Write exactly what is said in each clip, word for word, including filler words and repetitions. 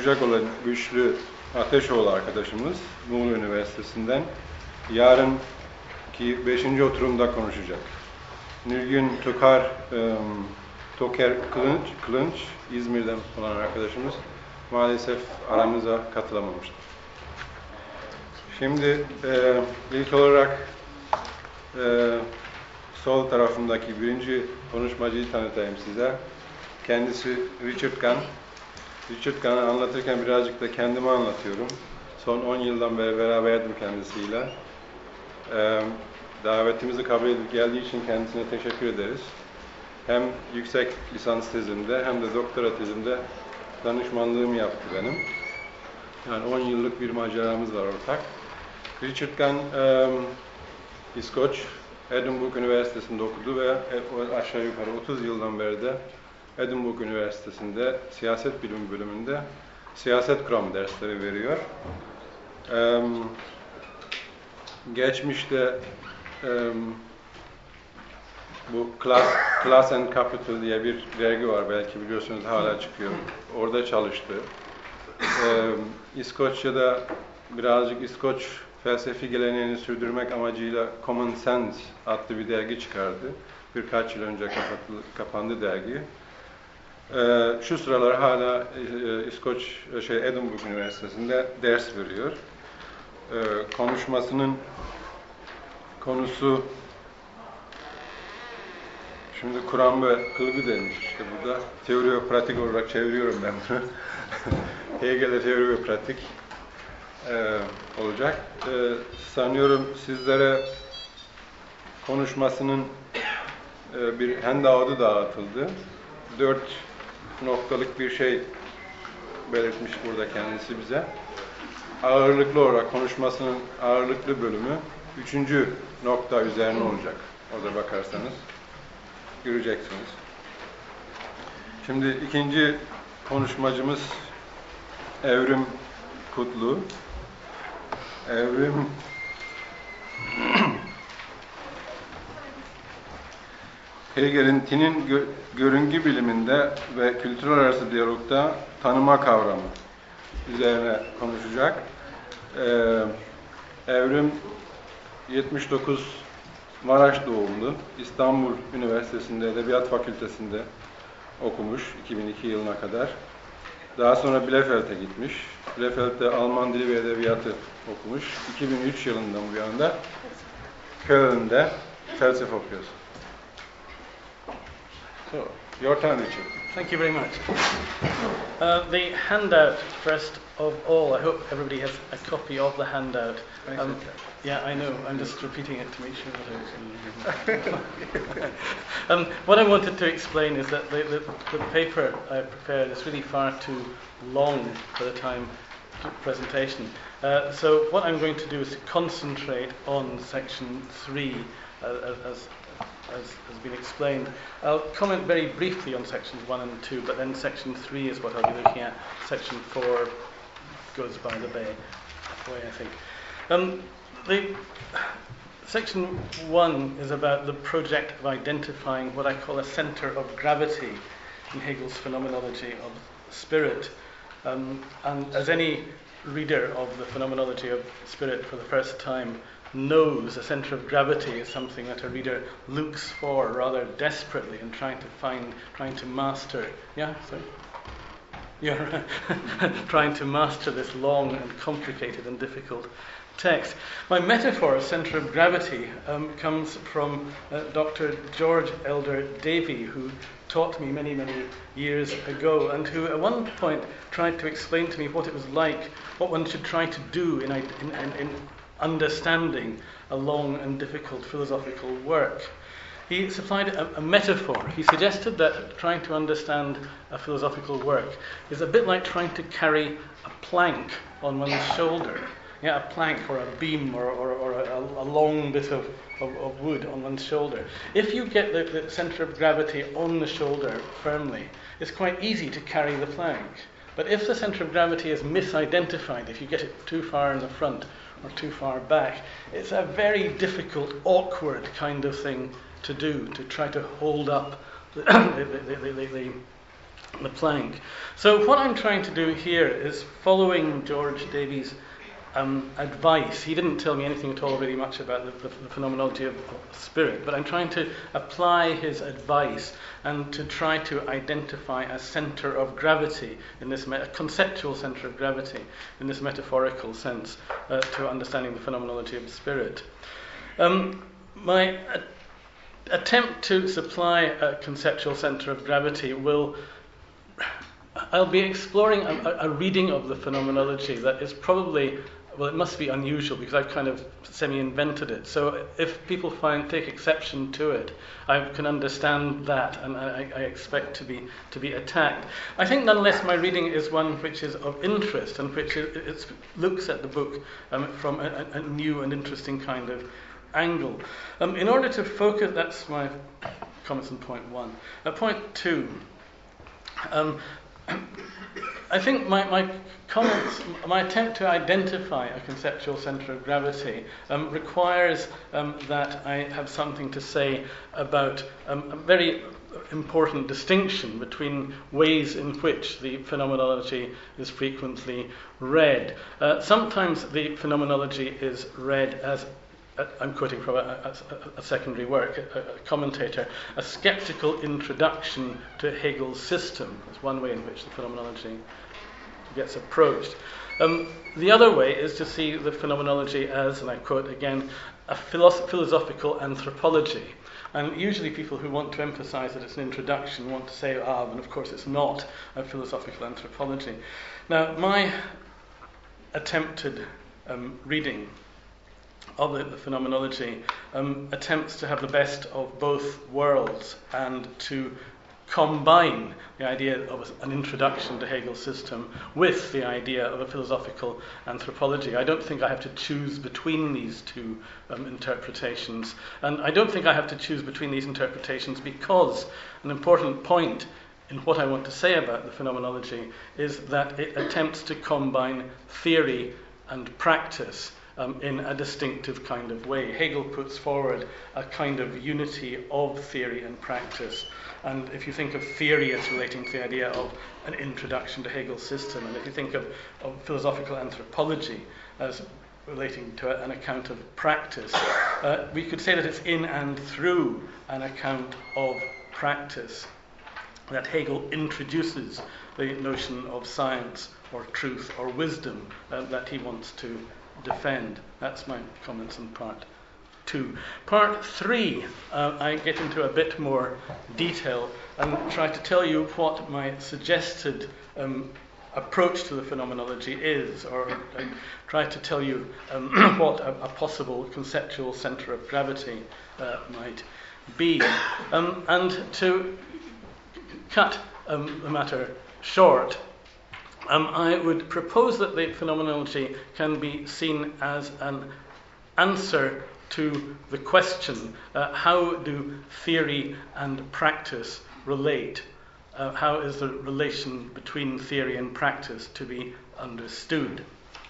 konuşacak olan Güçlü Ateşoğlu arkadaşımız Muğla Üniversitesi'nden yarınki beşinci oturumda konuşacak. Nilgün Tokar, um, Toker Kılınç, Kılınç, İzmir'den olan arkadaşımız maalesef aramıza katılamamıştır. Şimdi e, ilk olarak e, sol tarafındaki birinci konuşmacıyı tanıtayım size. Kendisi Richard Gunn. Richard Gunn'ı anlatırken birazcık da kendimi anlatıyorum. Son on yıldan beri beraberdim kendisiyle. Ee, davetimizi kabul edip geldiği için kendisine teşekkür ederiz. Hem yüksek lisans tezimde hem de doktora tezimde danışmanlığımı yaptı benim. Yani on yıllık bir maceramız var ortak. Richard Gunn um, İskoç, Edinburgh Üniversitesi'nde okudu ve aşağı yukarı otuz yıldan beri de Edinburgh Üniversitesi'nde siyaset bilimi bölümünde siyaset kuramı dersleri veriyor. Ee, geçmişte e, bu Class, Class and Capital diye bir dergi var, belki biliyorsunuz, hala çıkıyor. Orada çalıştı. Ee, İskoçya'da birazcık İskoç felsefi geleneğini sürdürmek amacıyla Common Sense adlı bir dergi çıkardı. Birkaç yıl önce kapatı, kapandı dergi. Ee, şu sıralar hala e, İskoç şey Edinburgh Üniversitesi'nde ders veriyor. Ee, konuşmasının konusu şimdi Kur'an ve kılgı demiş işte burada. Teori ve pratik olarak çeviriyorum ben bunu. Hegel'e teori ve pratik e, olacak. E, sanıyorum sizlere konuşmasının e, bir handout'u dağıtıldı. Dört noktalık bir şey belirtmiş burada kendisi bize. Ağırlıklı olarak konuşmasının ağırlıklı bölümü üçüncü nokta üzerine olacak. Orada bakarsanız göreceksiniz. Şimdi ikinci konuşmacımız Evrim Kutlu. Evrim Hegel'in tinin gö görüngü biliminde ve kültürler arası diyalogda tanıma kavramı üzerine konuşacak. Ee, Evrim yetmiş dokuz Maraş doğumlu. İstanbul Üniversitesi'nde Edebiyat Fakültesi'nde okumuş iki bin iki yılına kadar. Daha sonra Bielefeld'e gitmiş. Bielefeld'de Alman Dili ve Edebiyatı okumuş. iki bin üç yılından bu yana Köln'de felsefe okuyor. So, your turn, Richard. Thank you very much. Uh, the handout, first of all, I hope everybody has a copy of the handout. Um, yeah, I know. I'm just repeating it to make sure that I um, what I wanted to explain is that the, the, the paper I prepared is really far too long for the time presentation. Uh, so what I'm going to do is to concentrate on section three uh, as as has been explained. I'll comment very briefly on sections one and two, but then section three is what I'll be looking at. Section four goes by the bay, way I think. Um, the section one is about the project of identifying what I call a centre of gravity in Hegel's phenomenology of spirit. Um, and as any reader of the phenomenology of spirit for the first time knows, a centre of gravity is something that a reader looks for rather desperately and trying to find, trying to master. Yeah, sorry? You're trying to master this long and complicated and difficult text. My metaphor of centre of gravity um, comes from uh, Doctor George Elder Davey, who taught me many, many years ago, and who at one point tried to explain to me what it was like, what one should try to do in, in, in, in understanding a long and difficult philosophical work. He supplied a, a metaphor. He suggested that trying to understand a philosophical work is a bit like trying to carry a plank on one's shoulder. Yeah, a plank or a beam or, or, or a, a long bit of, of, of wood on one's shoulder. If you get the, the centre of gravity on the shoulder firmly, it's quite easy to carry the plank. But if the centre of gravity is misidentified, if you get it too far in the front or too far back, it's a very difficult, awkward kind of thing to do, to try to hold up the, the, the, the, the the plank. So what I'm trying to do here is following George Davies' um, advice. He didn't tell me anything at all really much about the, the, the phenomenology of, of spirit, but I'm trying to apply his advice and to try to identify a center of gravity in this, me- a conceptual center of gravity in this metaphorical sense uh, to understanding the phenomenology of spirit. Um, my uh, attempt to supply a conceptual center of gravity will I'll be exploring a, a reading of the phenomenology that is probably, well, it must be unusual because I've kind of semi-invented it. So if people find take exception to it, I can understand that, and I, I expect to be to be attacked. I think, nonetheless, my reading is one which is of interest and which it, it looks at the book um, from a, a new and interesting kind of angle. Um, in order to focus, that's my comments on point one. At point two. Um, I think my, my comments, my attempt to identify a conceptual centre of gravity um, requires um, that I have something to say about um, a very important distinction between ways in which the phenomenology is frequently read. Uh, sometimes the phenomenology is read as I'm quoting from a, a, a secondary work, a, a commentator, a skeptical introduction to Hegel's system. That's one way in which the phenomenology gets approached. Um, the other way is to see the phenomenology as, and I quote again, a philosoph- philosophical anthropology. And usually people who want to emphasize that it's an introduction want to say, ah, and of course it's not a philosophical anthropology. Now, my attempted um, reading of the, the phenomenology um, attempts to have the best of both worlds and to combine the idea of an introduction to Hegel's system with the idea of a philosophical anthropology. I don't think I have to choose between these two um, interpretations, and I don't think I have to choose between these interpretations because an important point in what I want to say about the phenomenology is that it attempts to combine theory and practice Um, in a distinctive kind of way. Hegel puts forward a kind of unity of theory and practice. And if you think of theory as relating to the idea of an introduction to Hegel's system, and if you think of, of philosophical anthropology as relating to a, an account of practice, uh, we could say that it's in and through an account of practice that Hegel introduces the notion of science or truth or wisdom uh, that he wants to defend. That's my comments on part two. Part three, uh, I get into a bit more detail and try to tell you what my suggested um, approach to the phenomenology is, or I try to tell you um, what a, a possible conceptual centre of gravity uh, might be. Um, and to cut um, the matter short, Um, I would propose that the phenomenology can be seen as an answer to the question, uh, how do theory and practice relate? Uh, how is the relation between theory and practice to be understood?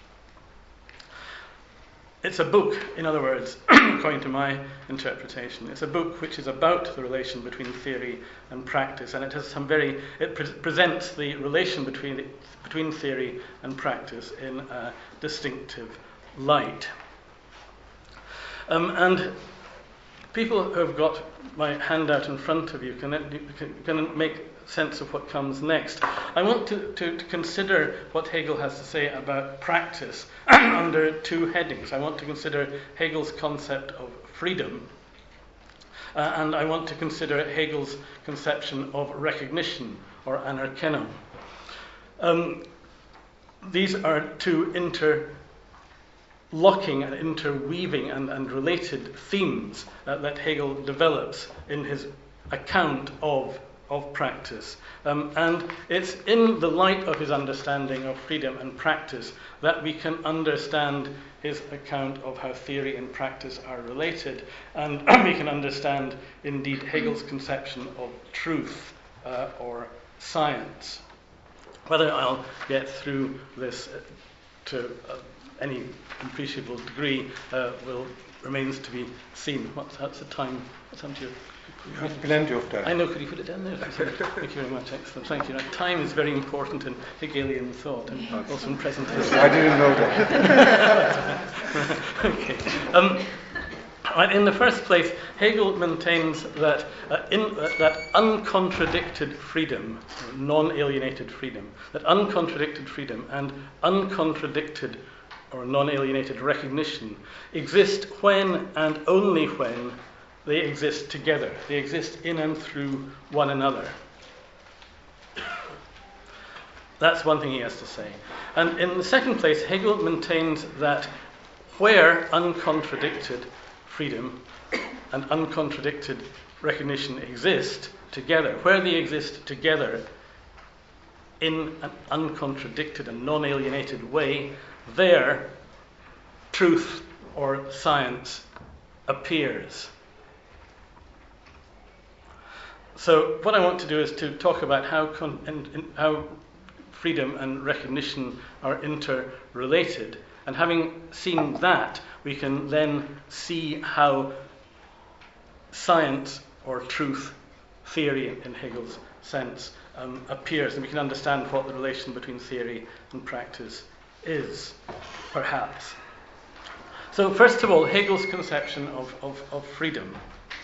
It's a book, in other words, according to my interpretation. It's a book which is about the relation between theory and practice, and it has some very. It pre- presents the relation between the, between theory and practice in a distinctive light. Um, and people who have got my handout in front of you can, can, can make sense of what comes next. I want to, to, to consider what Hegel has to say about practice under two headings. I want to consider Hegel's concept of freedom, uh, and I want to consider Hegel's conception of recognition, or anerkennung. Um, these are two interlocking and interweaving and, and related themes uh, that Hegel develops in his account of of practice. Um, and it's in the light of his understanding of freedom and practice that we can understand his account of how theory and practice are related, and we can understand, indeed, Hegel's conception of truth uh, or science. Whether I'll get through this to uh, any appreciable degree uh, will remains to be seen. What's, what's the time? What's happened to your You have plenty of time. I know, could you put it down there? Thank you very much, excellent, thank you. Now, time is very important in Hegelian thought and also in presentation. I didn't know that. Okay. Um, right, in the first place, Hegel maintains that, uh, in, uh, that uncontradicted freedom, non-alienated freedom, that uncontradicted freedom and uncontradicted or non-alienated recognition exist when and only when they exist together. They exist in and through one another. That's one thing he has to say. And in the second place, Hegel maintains that where uncontradicted freedom and uncontradicted recognition exist together, where they exist together in an uncontradicted and non-alienated way, there truth or science appears. So what I want to do is to talk about how, con- and, and how freedom and recognition are interrelated. And having seen that, we can then see how science or truth, theory in, in Hegel's sense, um, appears. And we can understand what the relation between theory and practice is, perhaps. So first of all, Hegel's conception of, of, of freedom.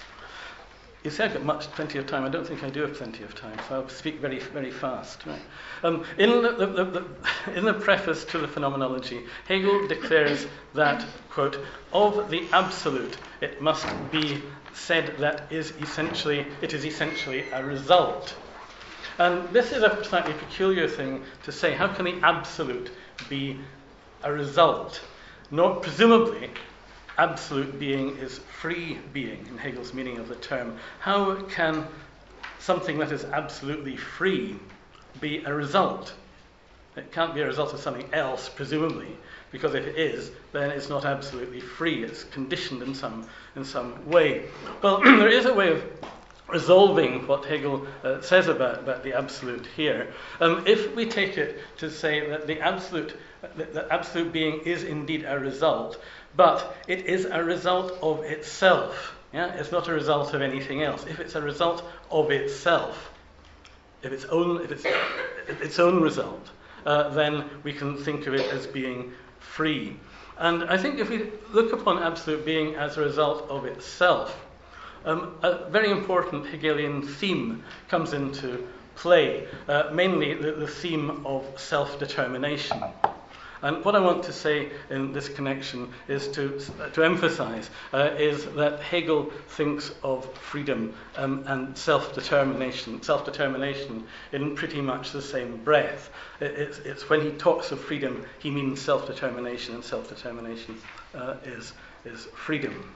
You see, I've got much, plenty of time. I don't think I do have plenty of time, so I'll speak very, very fast. Right? Um, in, the, the, the, the, in the preface to the Phenomenology, Hegel declares that, quote, of the absolute, it must be said that is essentially, it is essentially a result. And this is a slightly peculiar thing to say. How can the absolute be a result? Not presumably, absolute being is free being in Hegel's meaning of the term. How can something that is absolutely free be a result? It can't be a result of something else, presumably, because if it is, then it's not absolutely free. It's conditioned in some in some way. Well, there is a way of resolving what Hegel uh, says about, about the absolute here. Um, if we take it to say that the absolute, the, the absolute being is indeed a result, but it is a result of itself. Yeah? It's not a result of anything else. If it's a result of itself, if its own, if it's its own result, uh, then we can think of it as being free. And I think if we look upon absolute being as a result of itself, um, a very important Hegelian theme comes into play, uh, mainly the, the theme of self-determination. And what I want to say in this connection is to to emphasize uh, is that Hegel thinks of freedom um, and self-determination, self-determination in pretty much the same breath. It, it's, it's when he talks of freedom, he means self-determination, and self-determination uh, is is freedom.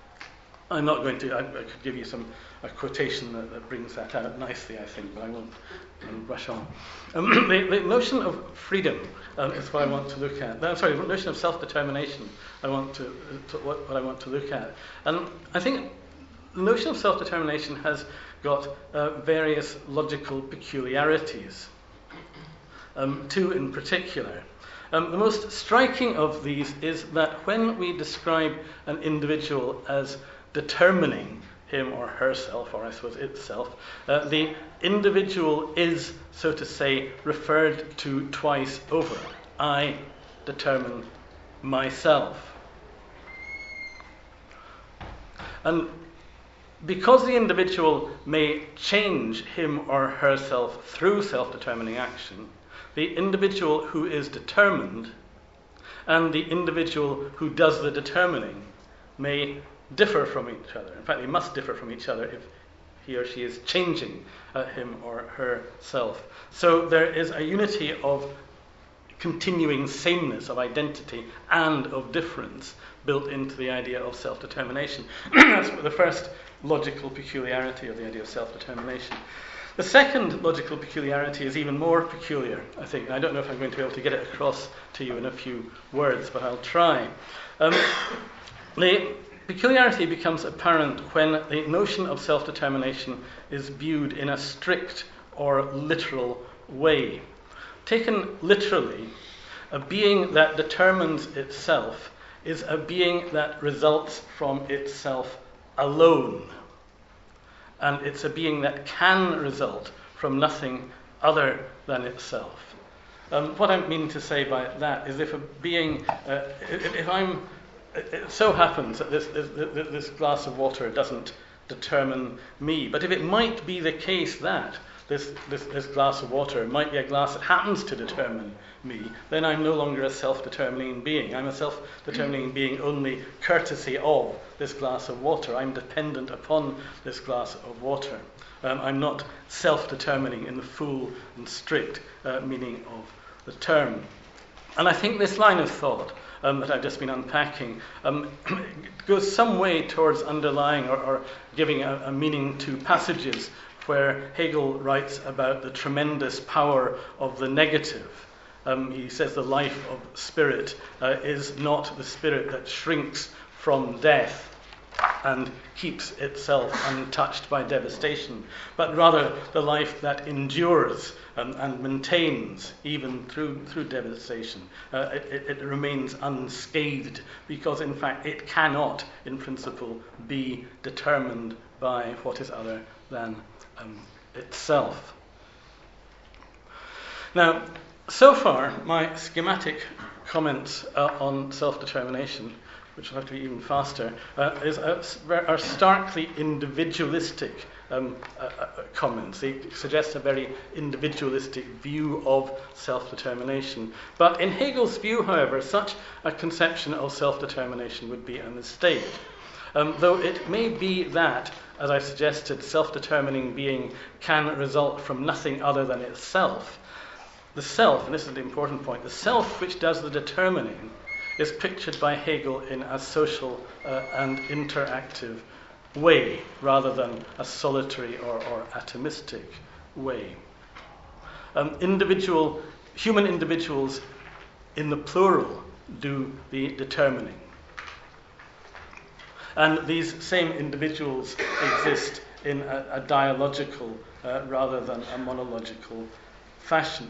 I'm not going to. I, I could give you some a quotation that, that brings that out nicely, I think, but I won't um, rush on. Um, the, the notion of freedom um, is what I want to look at. No, sorry, the notion of self-determination. I want to, to what, what I want to look at, and I think the notion of self-determination has got uh, various logical peculiarities. Um, two in particular. Um, the most striking of these is that when we describe an individual as determining him or herself, or I suppose itself, uh, the individual is, so to say, referred to twice over. I determine myself. And because the individual may change him or herself through self-determining action, the individual who is determined and the individual who does the determining may differ from each other. In fact, they must differ from each other if he or she is changing uh, him or herself. So there is a unity of continuing sameness, of identity, and of difference built into the idea of self-determination. That's the first logical peculiarity of the idea of self-determination. The second logical peculiarity is even more peculiar, I think. I don't know if I'm going to be able to get it across to you in a few words, but I'll try. Um, the peculiarity becomes apparent when the notion of self-determination is viewed in a strict or literal way. Taken literally, a being that determines itself is a being that results from itself alone. and it's a being that can result from nothing other than itself. Um, what I mean to say by that is if a being, uh, if, if I'm, it so happens that this, this, this glass of water doesn't determine me, but if it might be the case that this, this, this glass of water might be a glass that happens to determine me, then I'm no longer a self-determining being. I'm a self-determining being only courtesy of this glass of water. I'm dependent upon this glass of water. Um, I'm not self-determining in the full and strict uh, meaning of the term. And I think this line of thought um, that I've just been unpacking um, goes some way towards underlying or, or giving a, a meaning to passages where Hegel writes about the tremendous power of the negative. Um, he says the life of spirit uh, is not the spirit that shrinks from death and keeps itself untouched by devastation, but rather the life that endures um, and maintains even through through devastation. Uh, it, it remains unscathed because, in fact, it cannot, in principle, be determined by what is other than um, itself. Now, so far, my schematic comments uh, on self-determination, which will have to be even faster, uh, is, uh, are starkly individualistic um, uh, uh, comments. They suggest a very individualistic view of self-determination. But in Hegel's view, however, such a conception of self-determination would be a mistake. Um, though it may be that, as I suggested, self-determining being can result from nothing other than itself. The self, and this is the important point, the self which does the determining is pictured by Hegel in a social uh, and interactive way, rather than a solitary or, or atomistic way. Um, individual, human individuals in the plural do the determining. And these same individuals exist in a, a dialogical uh, rather than a monological fashion.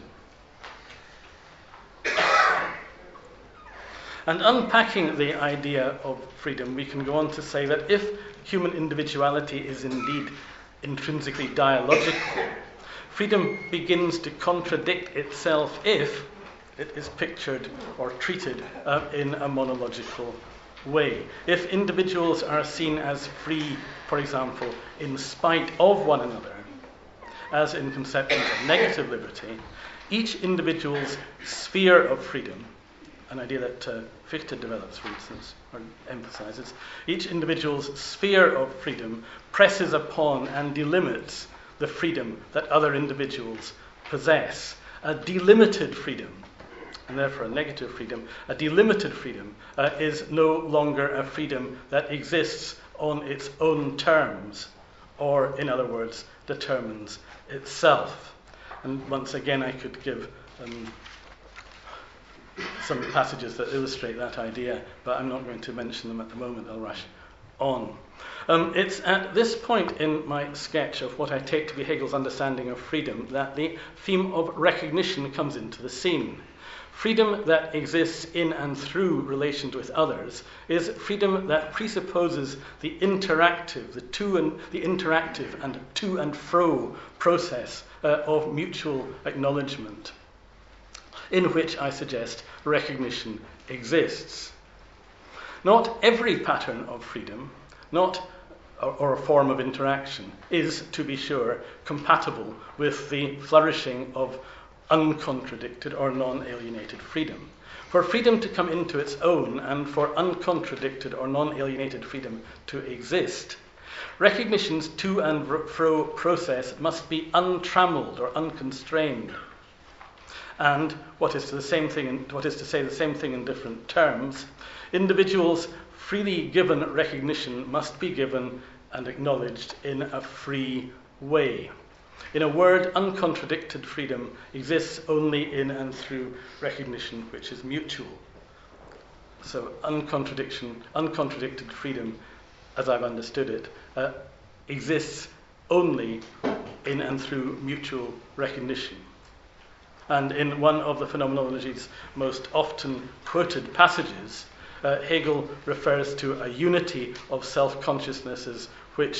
And unpacking the idea of freedom, we can go on to say that if human individuality is indeed intrinsically dialogical, freedom begins to contradict itself if it is pictured or treated uh, in a monological way. If individuals are seen as free, for example, in spite of one another, as in conceptions of negative liberty, each individual's sphere of freedom, an idea that uh, Fichte develops, for instance, or emphasizes, each individual's sphere of freedom presses upon and delimits the freedom that other individuals possess. A delimited freedom, and therefore a negative freedom, a delimited freedom uh, is no longer a freedom that exists on its own terms, or, in other words, determines itself. And once again, I could give um, some passages that illustrate that idea, but I'm not going to mention them at the moment. I'll rush on. Um, it's at this point in my sketch of what I take to be Hegel's understanding of freedom that the theme of recognition comes into the scene. Freedom that exists in and through relations with others is freedom that presupposes the interactive, the to and the interactive and to and fro process uh, of mutual acknowledgement, in which I suggest recognition exists. Not every pattern of freedom, not or, or a form of interaction, is, to be sure, compatible with the flourishing of uncontradicted or non-alienated freedom. For freedom to come into its own and for uncontradicted or non-alienated freedom to exist, recognition's to and fro process must be untrammeled or unconstrained. And what is to the same thing, in, what is to say the same thing in different terms, individuals freely given recognition must be given and acknowledged in a free way. In a word, uncontradicted freedom exists only in and through recognition, which is mutual. So uncontradiction, uncontradicted freedom, as I've understood it, uh, exists only in and through mutual recognition. And in one of the phenomenology's most often quoted passages, uh, Hegel refers to a unity of self-consciousnesses which,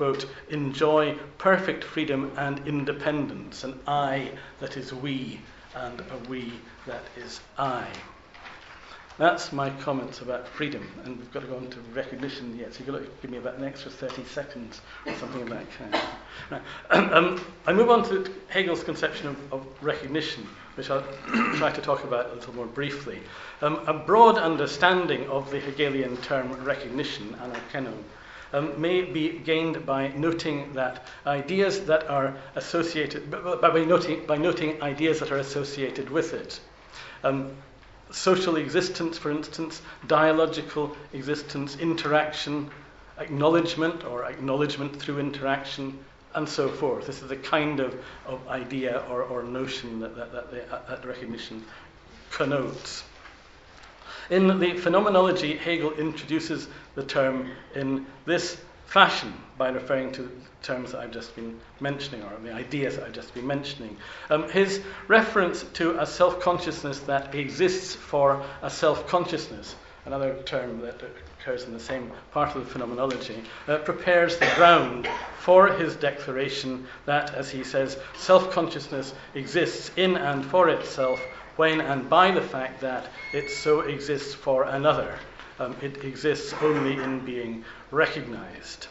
quote, enjoy perfect freedom and independence, an I that is we, and a we that is I. That's my comments about freedom, and we've got to go on to recognition yet, so you've got to give me about an extra thirty seconds or something of that kind. Right. Um, I move on to Hegel's conception of, of recognition, which I'll try to talk about a little more briefly. Um, a broad understanding of the Hegelian term recognition, anerkennung, um, may be gained by noting that ideas that are associated, by, by, noting, by noting ideas that are associated with it. Um, Social existence, for instance, dialogical existence, interaction, acknowledgement or acknowledgement through interaction, and so forth. This is the kind of, of idea or, or notion that, that, that, the, that recognition connotes. In the phenomenology, Hegel introduces the term in this fashion by referring to terms that I've just been mentioning, or the ideas that I've just been mentioning. Um, his reference to a self-consciousness that exists for a self-consciousness, another term that occurs in the same part of the phenomenology, uh, prepares the ground for his declaration that, as he says, self-consciousness exists in and for itself when and by the fact that it so exists for another. Um, it exists only in being recognized.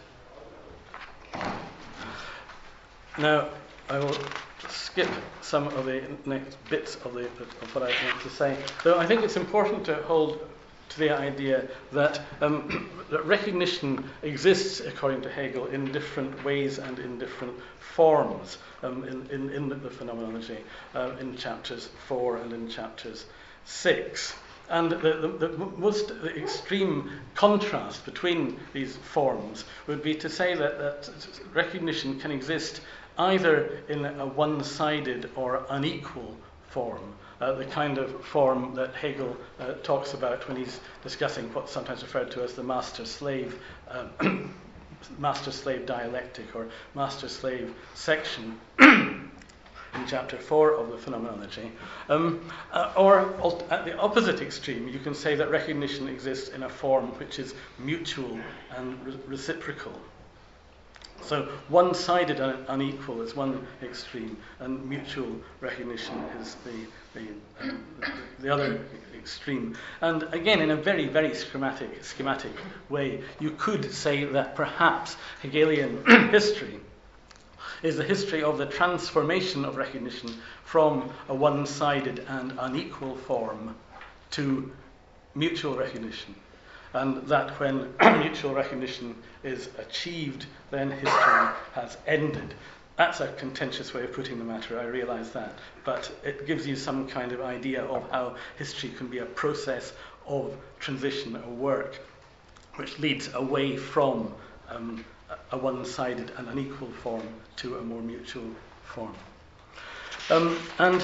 Now, I will skip some of the next bits of, the, of what I want to say, though I think it's important to hold to the idea that, um, that recognition exists, according to Hegel, in different ways and in different forms um, in, in, in the phenomenology, uh, in chapters four and in chapters six. And the, the, the most extreme contrast between these forms would be to say that, that recognition can exist either in a one-sided or unequal form, uh, the kind of form that Hegel uh, talks about when he's discussing what's sometimes referred to as the master-slave um, master-slave dialectic or master-slave section in chapter four of the Phenomenology. Um, uh, or at the opposite extreme, you can say that recognition exists in a form which is mutual and re- reciprocal. So one-sided and unequal is one extreme, and mutual recognition is the, the, um, the other extreme. And again, in a very, very schematic, schematic way, you could say that perhaps Hegelian history is the history of the transformation of recognition from a one-sided and unequal form to mutual recognition. And that when mutual recognition is achieved, then history has ended. That's a contentious way of putting the matter, I realize that. But it gives you some kind of idea of how history can be a process of transition or work, which leads away from um, a one-sided and unequal form to a more mutual form. Um, and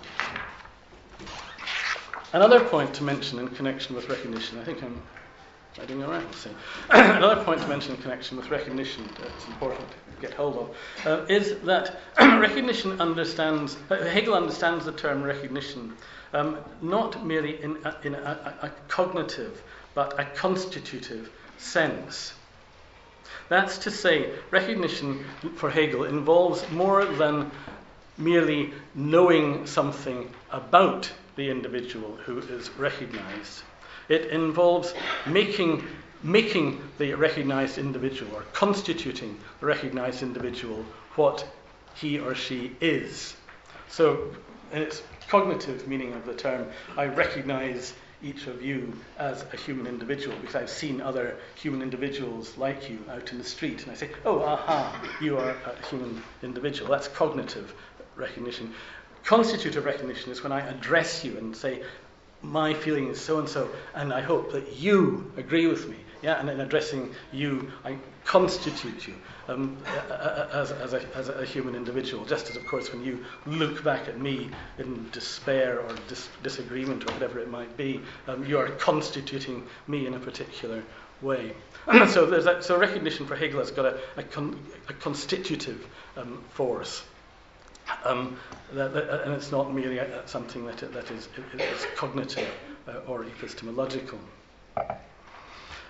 another point to mention in connection with recognition, I think I'm Am I doing all right? We'll see. Another point to mention in connection with recognition that's important to get hold of uh, is that recognition understands, uh, Hegel understands the term recognition um, not merely in, a, in a, a, a cognitive but a constitutive sense. That's to say, recognition for Hegel involves more than merely knowing something about the individual who is recognized. It involves making, making the recognized individual, or constituting the recognized individual, what he or she is. So, in its cognitive meaning of the term, I recognize each of you as a human individual because I've seen other human individuals like you out in the street, and I say, oh, aha, you are a human individual. That's cognitive recognition. Constitutive recognition is when I address you and say, my feeling is so-and-so, and I hope that you agree with me. Yeah, and in addressing you, I constitute you um, as, as, a, as a human individual. Just as, of course, when you look back at me in despair or dis- disagreement or whatever it might be, um, you are constituting me in a particular way. so, there's that, so recognition for Hegel has got a, a, con, a constitutive um, force. Um, that, that, and it's not merely a, something that, that is, is cognitive uh, or epistemological.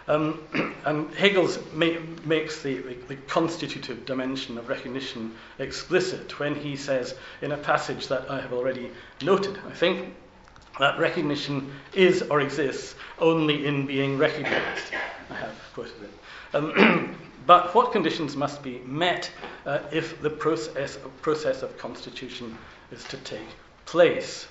Um, and Hegel ma- makes the, the, the constitutive dimension of recognition explicit when he says in a passage that I have already noted, I think, that recognition is or exists only in being recognized. I have quoted it. Um, but what conditions must be met uh, if the process of, process of constitution is to take place?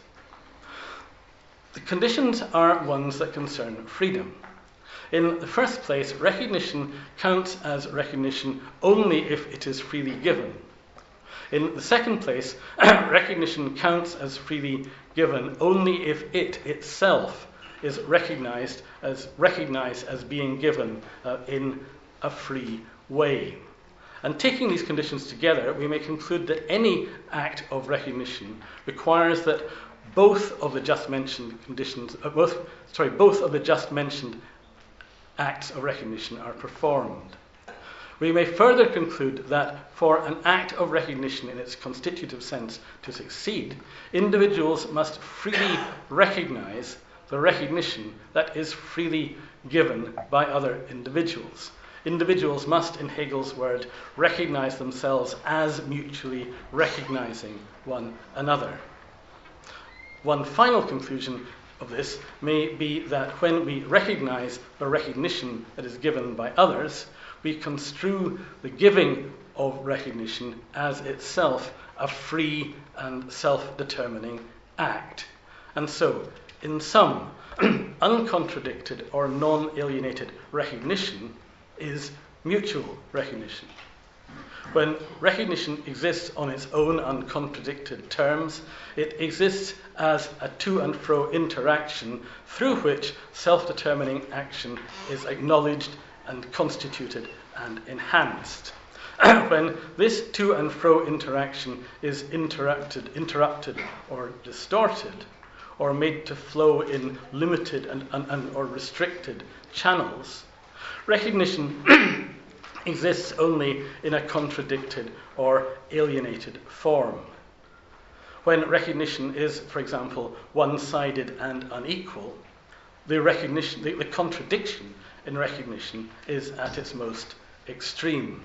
The conditions are ones that concern freedom. In the first place, recognition counts as recognition only if it is freely given. In the second place, recognition counts as freely given only if it itself is recognized as recognized as being given uh, in a free way. And taking these conditions together, we may conclude that any act of recognition requires that both of the just mentioned conditions, uh, both sorry, both of the just mentioned acts of recognition are performed. We may further conclude that for an act of recognition in its constitutive sense to succeed, individuals must freely recognize the recognition that is freely given by other individuals. Individuals must, in Hegel's word, recognize themselves as mutually recognizing one another. One final conclusion of this may be that when we recognize the recognition that is given by others, we construe the giving of recognition as itself a free and self-determining act. And so, in sum, uncontradicted or non-alienated recognition is mutual recognition. When recognition exists on its own uncontradicted terms, it exists as a to and fro interaction through which self-determining action is acknowledged and constituted and enhanced. When this to and fro interaction is interrupted, interrupted or distorted, or made to flow in limited and, and, and or restricted channels, recognition exists only in a contradicted or alienated form. When recognition is, for example, one-sided and unequal, the recognition, the, the contradiction in recognition is at its most extreme.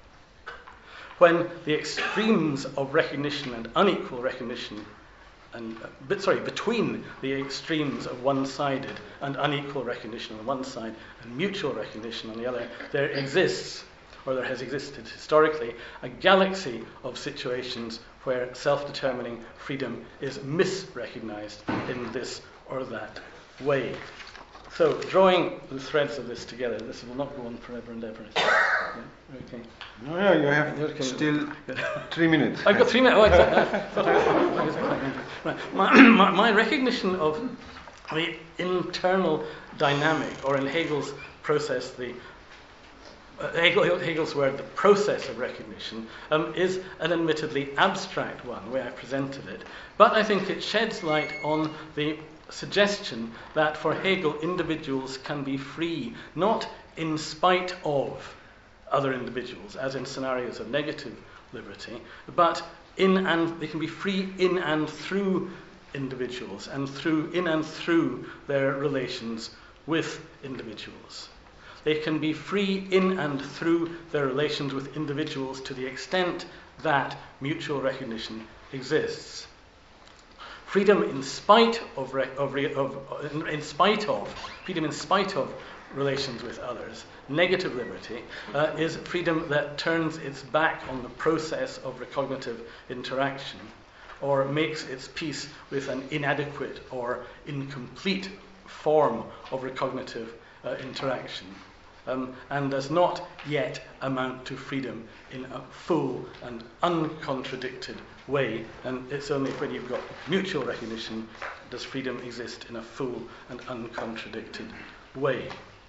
When the extremes of recognition and unequal recognition, and uh, but sorry, between the extremes of one-sided and unequal recognition on one side and mutual recognition on the other, there exists, or there has existed historically, a galaxy of situations where self-determining freedom is misrecognized in this or that way. So, drawing the threads of this together, this will not go on forever and ever. Yeah? Okay. No, no, you have Okay. still three minutes. I've got three minutes. Oh, exactly. Right. My, my, my recognition of the internal dynamic, or in Hegel's process, the uh, Hegel, Hegel's word, the process of recognition, um, is an admittedly abstract one, the way I presented it. But I think it sheds light on the suggestion that for Hegel, individuals can be free, not in spite of other individuals, as in scenarios of negative liberty, but in and they can be free in and through individuals, and through in and through their relations with individuals. They can be free in and through their relations with individuals to the extent that mutual recognition exists. Freedom in spite of, re- of, re- of in, in spite of freedom in spite of relations with others, negative liberty, uh, is freedom that turns its back on the process of recognitive interaction, or makes its peace with an inadequate or incomplete form of recognitive uh, interaction, um, and does not yet amount to freedom in a full and uncontradicted way. And it's only when you've got mutual recognition does freedom exist in a full and uncontradicted way.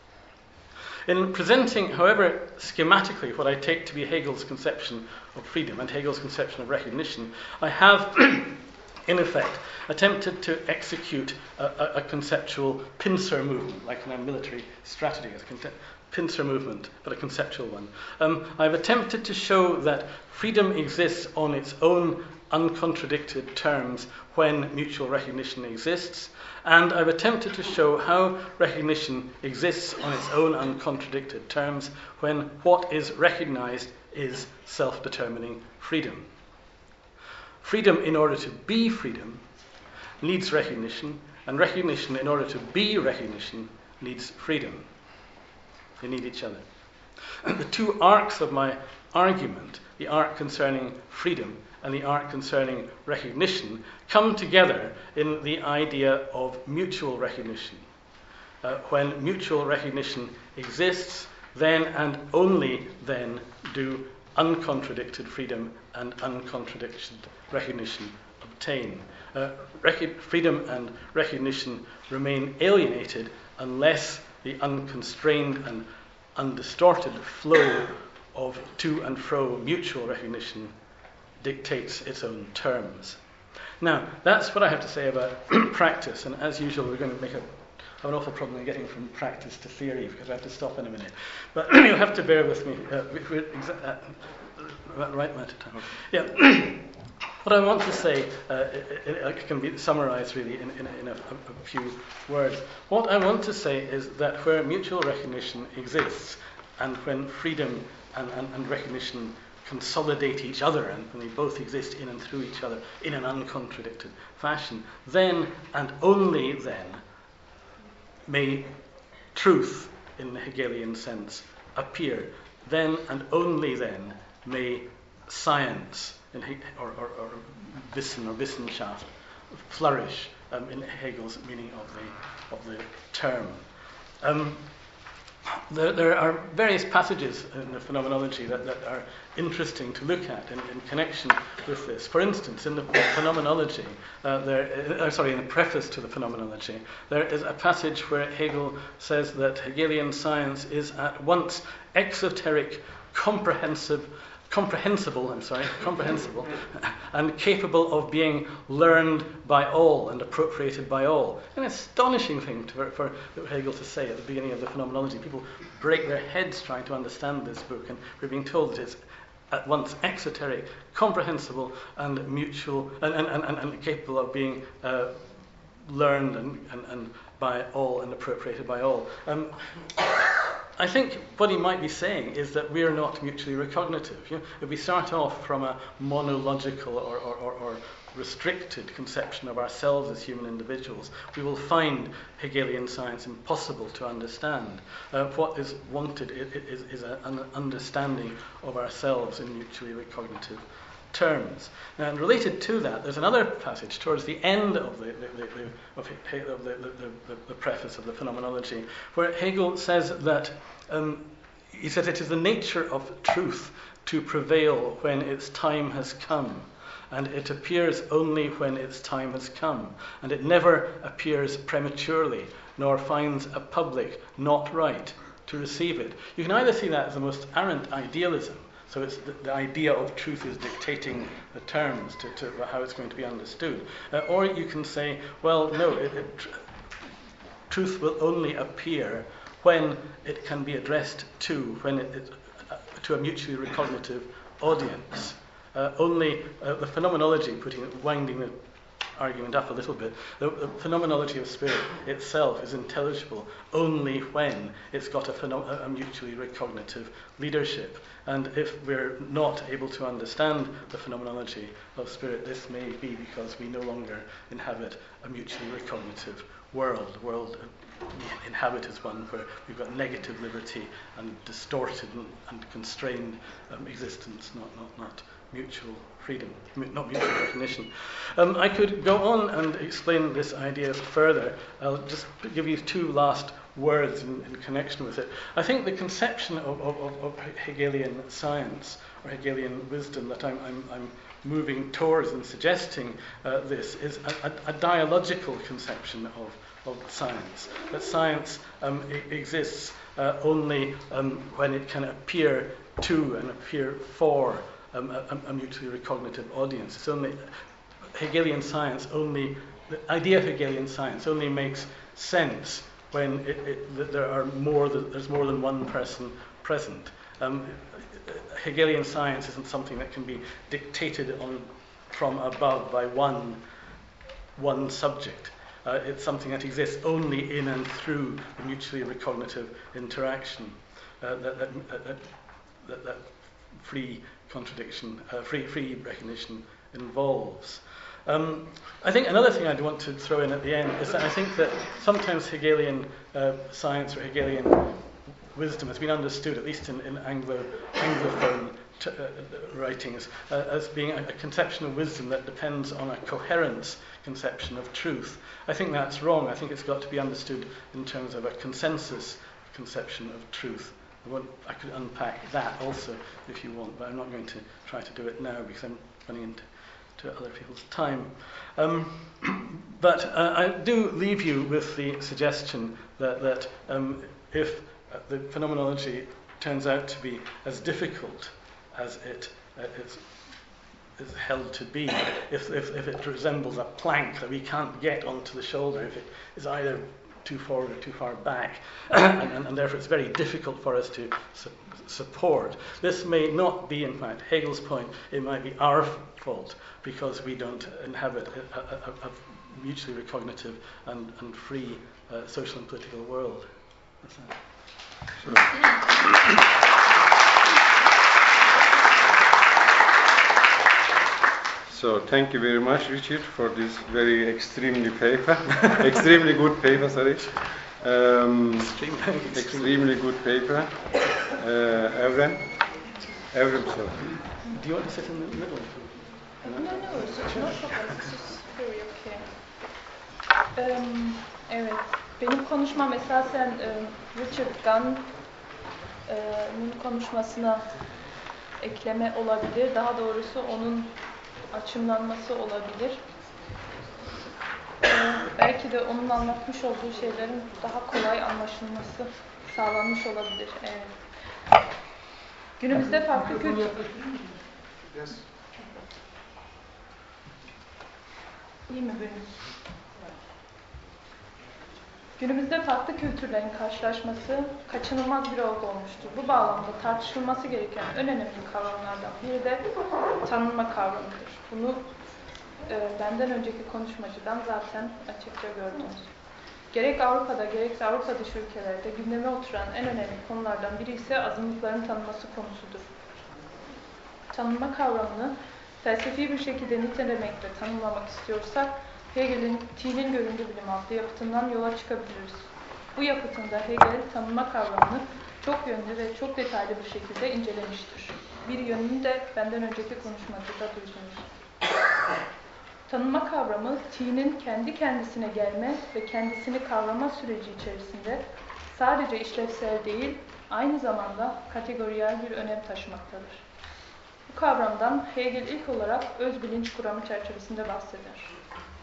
In presenting, however schematically, what I take to be Hegel's conception of freedom and Hegel's conception of recognition, I have, in effect, attempted to execute a, a, a conceptual pincer movement, like in a military strategy, a concept, pincer movement, but a conceptual one. Um, I've attempted to show that freedom exists on its own uncontradicted terms when mutual recognition exists, and I've attempted to show how recognition exists on its own uncontradicted terms when what is recognized is self-determining freedom. Freedom, in order to be freedom, needs recognition, and recognition, in order to be recognition, needs freedom. They need each other. The two arcs of my argument, the arc concerning freedom and the arc concerning recognition, come together in the idea of mutual recognition. Uh, when mutual recognition exists, then and only then do uncontradicted freedom and uncontradicted recognition obtain. Uh, rec- freedom and recognition remain alienated unless the unconstrained and undistorted flow of to and fro mutual recognition dictates its own terms. Now, that's what I have to say about practice, and as usual, we're going to make a have an awful problem in getting from practice to theory because I have to stop in a minute. But you'll have to bear with me. Uh, we're exa- uh, right amount of time. Yeah. What I want to say uh, it, it can be summarized really in, in, in a, a few words. What I want to say is that where mutual recognition exists and when freedom and, and, and recognition consolidate each other and when they both exist in and through each other in an uncontradicted fashion, then and only then may truth in the Hegelian sense appear. Then and only then may science in he- or, or, or Wissen or Wissenschaft flourish um, in Hegel's meaning of the of the term. Um, there, there are various passages in the phenomenology that, that are interesting to look at in, in connection with this. For instance, in the phenomenology, uh, there, uh, sorry, in the preface to the phenomenology, there is a passage where Hegel says that Hegelian science is at once exoteric, comprehensive, comprehensible, I'm sorry, comprehensible, and capable of being learned by all and appropriated by all. An astonishing thing to, for Hegel to say at the beginning of the phenomenology. People break their heads trying to understand this book, and we're being told that it's at once exoteric, comprehensible, and mutual, and, and, and, and capable of being uh, learned and, and, and by all and appropriated by all. Um, I think what he might be saying is that we're not mutually recognitive. You know, if we start off from a monological or, or, or, or restricted conception of ourselves as human individuals, we will find Hegelian science impossible to understand. Uh, what is wanted is, is a, an understanding of ourselves in mutually recognitive terms. And related to that, there's another passage towards the end of the, the, the, the, of the, the, the, the preface of the phenomenology, where Hegel says that um, he says it is the nature of truth to prevail when its time has come, and it appears only when its time has come, and it never appears prematurely, nor finds a public not right to receive it. You can either see that as the most arrant idealism, so it's the, the idea of truth is dictating the terms to, to how it's going to be understood. Uh, or you can say, well, no, it, it, tr- truth will only appear when it can be addressed to, when it, it uh, to a mutually recognitive audience. Uh, only uh, the phenomenology, putting it, winding the argument up a little bit, the, the phenomenology of spirit itself is intelligible only when it's got a, phenom- a mutually recognitive leadership. And if we're not able to understand the phenomenology of spirit, this may be because we no longer inhabit a mutually recognitive world. The world we inhabit is one where we've got negative liberty and distorted and, and constrained um, existence, not, not, not mutual freedom, not mutual recognition. Um, I could go on and explain this idea further. I'll just give you two last words in, in connection with it. I think the conception of, of, of Hegelian science or Hegelian wisdom that I'm, I'm, I'm moving towards and suggesting uh, this is a, a, a dialogical conception of, of science. That science um, I- exists uh, only um, when it can appear to and appear for um, a, a mutually recognitive audience. It's only Hegelian science only the idea of Hegelian science only makes sense when it, it, that there are more than, there's more than one person present. Um, Hegelian science isn't something that can be dictated on from above by one one subject. Uh, it's something that exists only in and through the mutually recognitive interaction uh, that, that, that, that, that free contradiction, uh, free free recognition involves. Um, I think another thing I'd want to throw in at the end is that I think that sometimes Hegelian uh, science or Hegelian wisdom has been understood, at least in, in Anglo, Anglophone t- uh, writings, uh, as being a, a conception of wisdom that depends on a coherence conception of truth. I think that's wrong. I think it's got to be understood in terms of a consensus conception of truth. I, won't, I could unpack that also if you want, but I'm not going to try to do it now because I'm running into to other people's time. Um, but uh, I do leave you with the suggestion that, that um, if uh, the phenomenology turns out to be as difficult as it uh, is, is held to be, if, if, if it resembles a plank that we can't get onto the shoulder, if it is either too forward or too far back, and, and, and therefore it's very difficult for us to su- support. This may not be, in fact, Hegel's point. It might be our fault because we don't inhabit a, a, a mutually recognitive and, and free uh, social and political world. That's that. So thank you very much, Richard, for this very extremely paper, extremely good paper, sorry. Um, Extremely, extremely good paper. Uh, Evren? Evren, sorry. Do you want to sit in the middle? No, no, it's not problem. It's very okay. Um, evet, benim konuşmam esasen um, Richard Gunn'ın uh, konuşmasına ekleme olabilir. Daha doğrusu onun açımlanması olabilir. Ee, belki de onun anlatmış olduğu şeylerin daha kolay anlaşılması sağlanmış olabilir. Evet. Günümüzde farklı kültür... İyi mi benim? Günümüzde farklı kültürlerin karşılaşması kaçınılmaz bir olgu olmuştur. Bu bağlamda tartışılması gereken en önemli kavramlardan biri de tanınma kavramıdır. Bunu e, benden önceki konuşmacıdan zaten açıkça gördünüz. Gerek Avrupa'da gerekse Avrupa dışı ülkelerde gündeme oturan en önemli konulardan biri ise azınlıkların tanınması konusudur. Tanınma kavramını felsefi bir şekilde nitelemek ve tanımlamak istiyorsak Hegel'in Thiel'in göründü bilim adlı yapıtından yola çıkabiliriz. Bu yapıtında Hegel tanınma kavramını çok yönlü ve çok detaylı bir şekilde incelemiştir. Bir yönünü de benden önceki konuşmacıda duydunuz. Tanınma kavramı Thiel'in kendi kendisine gelme ve kendisini kavrama süreci içerisinde sadece işlevsel değil, aynı zamanda kategoriyel bir önem taşımaktadır. Bu kavramdan Hegel ilk olarak öz bilinç kuramı çerçevesinde bahseder.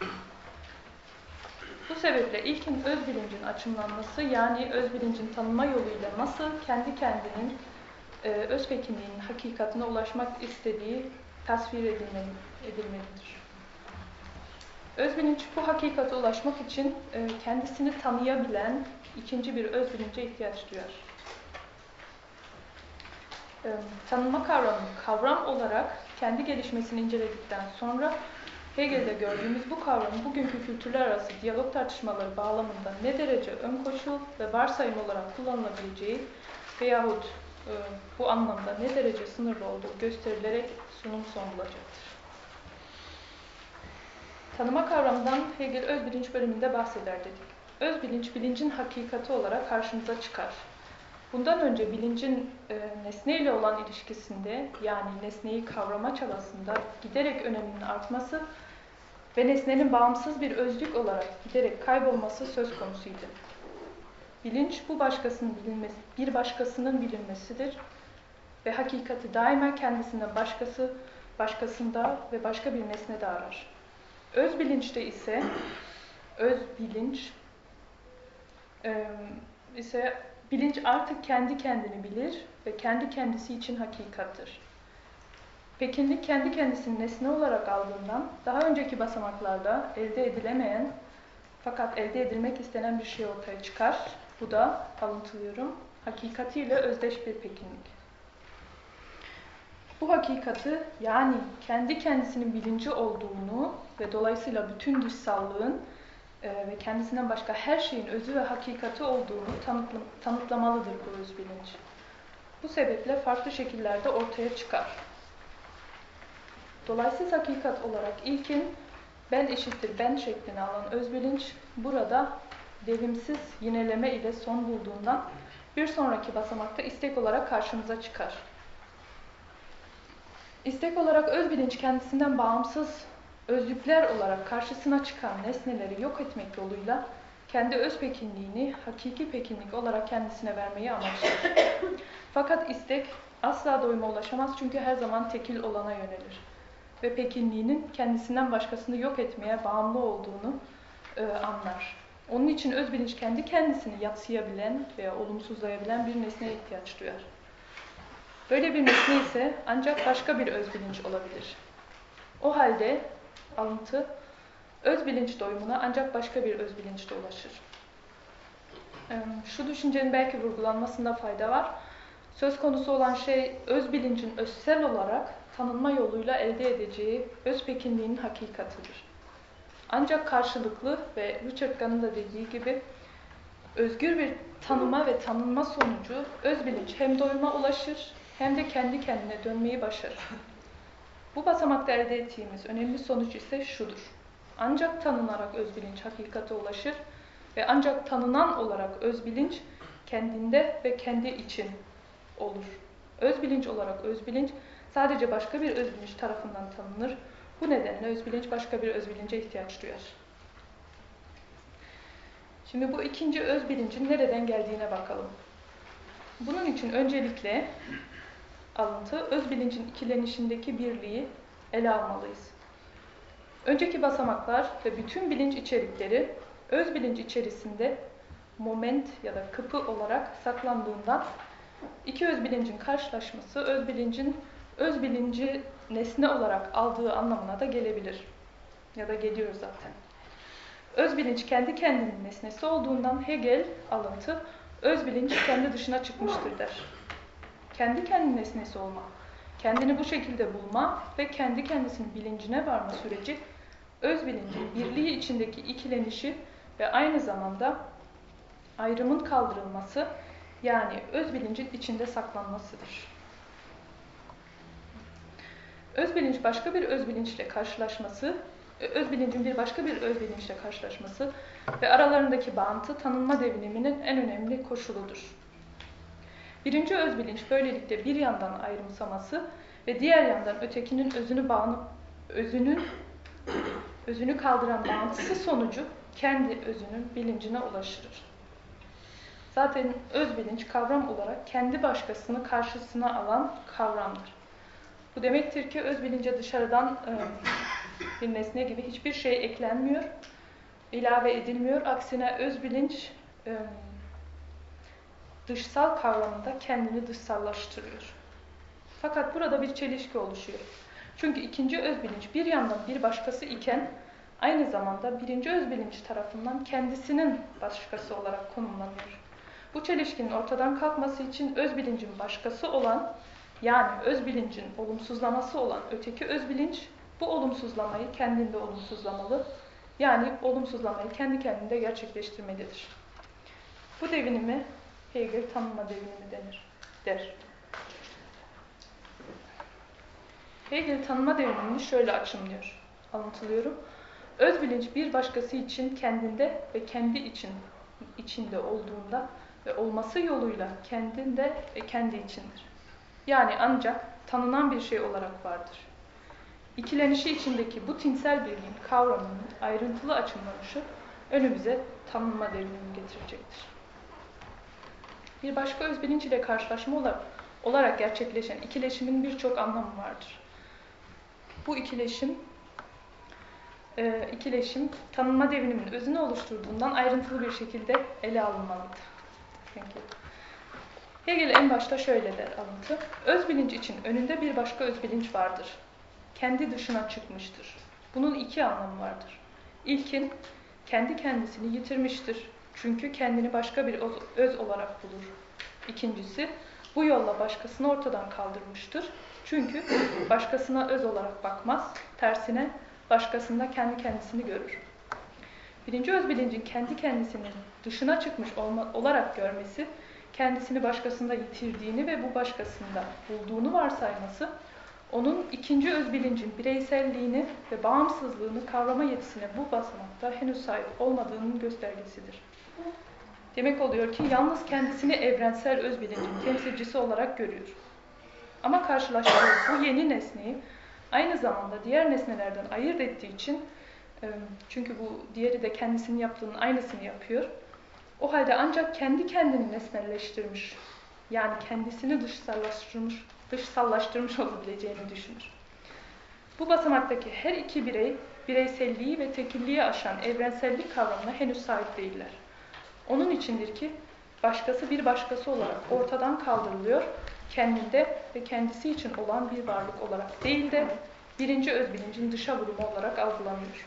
Bu sebeple ilkin öz bilincin açımlanması, yani öz bilincin tanınma yoluyla nasıl kendi kendinin e, öz kimliğinin hakikatine ulaşmak istediği tasvir edilmeli, edilmelidir. Öz bilinç bu hakikate ulaşmak için e, kendisini tanıyabilen ikinci bir öz bilince ihtiyaç duyar. E, tanınma kavramı kavram olarak kendi gelişmesini inceledikten sonra Hegel'de gördüğümüz bu kavramın bugünkü kültürler arası diyalog tartışmaları bağlamında ne derece ön koşul ve varsayım olarak kullanılabileceği veyahut e, bu anlamda ne derece sınırlı olduğu gösterilerek sunum son bulacaktır. Tanıma kavramından Hegel öz bilinç bölümünde bahseder dedik. Öz bilinç, bilincin hakikati olarak karşımıza çıkar. Bundan önce bilincin e, nesne ile olan ilişkisinde, yani nesneyi kavrama çabasında giderek öneminin artması ve nesnenin bağımsız bir özlük olarak giderek kaybolması söz konusuydu. Bilinç bu başkasının bilinmesi, bir başkasının bilinmesidir ve hakikati daima kendisinden başkası, başkasında ve başka bir nesnede arar. Öz bilinçte ise öz bilinç e, ise bilinç artık kendi kendini bilir ve kendi kendisi için hakikattir. Pekinlik kendi kendisini nesne olarak aldığından daha önceki basamaklarda elde edilemeyen Fakat elde edilmek istenen bir şey ortaya çıkar. Bu da, alıntılıyorum, hakikatiyle özdeş bir pekinlik. Bu hakikati, yani kendi kendisinin bilinci olduğunu ve dolayısıyla bütün dışsallığın e, ve kendisinden başka her şeyin özü ve hakikati olduğunu tanıtla, tanıtlamalıdır bu öz bilinç. Bu sebeple farklı şekillerde ortaya çıkar. Dolaysız hakikat olarak ilkin ben eşittir ben şeklini alan öz bilinç burada devimsiz yineleme ile son bulduğundan bir sonraki basamakta istek olarak karşımıza çıkar. İstek olarak öz bilinç kendisinden bağımsız özlükler olarak karşısına çıkan nesneleri yok etmek yoluyla kendi öz pekinliğini hakiki pekinlik olarak kendisine vermeyi amaçlar. Fakat istek asla doyuma ulaşamaz çünkü her zaman tekil olana yönelir. Ve pekinliğinin kendisinden başkasını yok etmeye bağımlı olduğunu e, anlar. Onun için öz bilinç kendi kendisini yadsıyabilen veya olumsuzlayabilen bir nesneye ihtiyaç duyar. Böyle bir nesne ise ancak başka bir öz bilinç olabilir. O halde alıntı, öz bilinç doyumuna ancak başka bir öz bilinçle ulaşır. Şu düşüncenin belki vurgulanmasında fayda var. Söz konusu olan şey öz bilincin özsel olarak tanınma yoluyla elde edeceği öz pekinliğinin hakikatıdır. Ancak karşılıklı ve Richard Gunn'ın da dediği gibi özgür bir tanıma ve tanınma sonucu öz bilinç hem doyuma ulaşır hem de kendi kendine dönmeyi başarır. Bu basamakta elde ettiğimiz önemli sonuç ise şudur. Ancak tanınarak öz bilinç hakikate ulaşır ve ancak tanınan olarak öz bilinç kendinde ve kendi için olur. Öz bilinç olarak öz bilinç sadece başka bir öz bilinç tarafından tanınır. Bu nedenle öz bilinç başka bir öz bilince ihtiyaç duyar. Şimdi bu ikinci öz bilincin nereden geldiğine bakalım. Bunun için öncelikle alıntı, öz bilincin ikilenişindeki birliği ele almalıyız. Önceki basamaklar ve bütün bilinç içerikleri öz bilinç içerisinde moment ya da kıpı olarak saklandığından iki öz bilincin karşılaşması öz bilincin öz bilinci nesne olarak aldığı anlamına da gelebilir. Ya da geliyor zaten. Öz bilinç kendi kendinin nesnesi olduğundan Hegel alıntı öz bilinç kendi dışına çıkmıştır der. Kendi kendi nesnesi olma, kendini bu şekilde bulma ve kendi kendisinin bilincine varma süreci öz bilincin birliği içindeki ikilenişi ve aynı zamanda ayrımın kaldırılması yani öz bilincin içinde saklanmasıdır. Öz bilinç başka bir öz bilinçle karşılaşması, öz bilincin bir başka bir öz bilinçle karşılaşması ve aralarındaki bağıntı tanınma deviniminin en önemli koşuludur. Birinci öz bilinç böylelikle bir yandan ayrımsaması ve diğer yandan ötekinin özünü bağını, özünün özünü kaldıran bağıntısı sonucu kendi özünün bilincine ulaşır. Zaten öz bilinç kavram olarak kendi başkasını karşısına alan kavramdır. Bu demektir ki öz bilince dışarıdan e, bir nesne gibi hiçbir şey eklenmiyor, ilave edilmiyor. Aksine öz bilinç e, dışsal kavramında kendini dışsallaştırıyor. Fakat burada bir çelişki oluşuyor. Çünkü ikinci öz bilinç bir yandan bir başkası iken aynı zamanda birinci öz bilinç tarafından kendisinin başkası olarak konumlanıyor. Bu çelişkinin ortadan kalkması için öz bilincin başkası olan yani öz bilincin olumsuzlaması olan öteki öz bilinç bu olumsuzlamayı kendinde olumsuzlamalı. Yani olumsuzlamayı kendi kendinde gerçekleştirmelidir. Bu devinimi Hegel tanınma devinimi denir, der. Hegel tanınma devinimini şöyle açımlıyor, alıntılıyorum. Öz bilinç bir başkası için kendinde ve kendi için içinde olduğunda ve olması yoluyla kendinde ve kendi içindir. Yani ancak tanınan bir şey olarak vardır. İkilenişi içindeki bu tinsel birliğin kavramının ayrıntılı açımlanışı önümüze tanınma devinimi getirecektir. Bir başka öz bilinç ile karşılaşma olarak gerçekleşen ikileşimin birçok anlamı vardır. Bu ikileşim, e, ikileşim tanınma deviniminin özünü oluşturduğundan ayrıntılı bir şekilde ele alınmalıdır. Hegel en başta şöyle der alıntı. Öz bilinç için önünde bir başka öz bilinç vardır. Kendi dışına çıkmıştır. Bunun iki anlamı vardır. İlkin, kendi kendisini yitirmiştir. Çünkü kendini başka bir öz olarak bulur. İkincisi, bu yolla başkasını ortadan kaldırmıştır. Çünkü başkasına öz olarak bakmaz, tersine başkasında kendi kendisini görür. Birinci özbilincin kendi kendisinin dışına çıkmış olma, olarak görmesi, kendisini başkasında yitirdiğini ve bu başkasında bulduğunu varsayması, onun ikinci özbilincin bireyselliğini ve bağımsızlığını kavrama yetisine bu basamakta henüz sahip olmadığının göstergesidir. Demek oluyor ki yalnız kendisini evrensel özbilincin temsilcisi olarak görüyor. Ama karşılaştığı bu yeni nesneyi aynı zamanda diğer nesnelerden ayırt ettiği için, çünkü bu diğeri de kendisinin yaptığının aynısını yapıyor, o halde ancak kendi kendini nesnelleştirmiş, yani kendisini dışsallaştırmış, dışsallaştırmış olabileceğini düşünür. Bu basamaktaki her iki birey, bireyselliği ve tekilliği aşan evrensellik kavramına henüz sahip değiller. Onun içindir ki başkası bir başkası olarak ortadan kaldırılıyor, kendinde ve kendisi için olan bir varlık olarak değil de birinci özbilincin dışa vurumu olarak algılanıyor.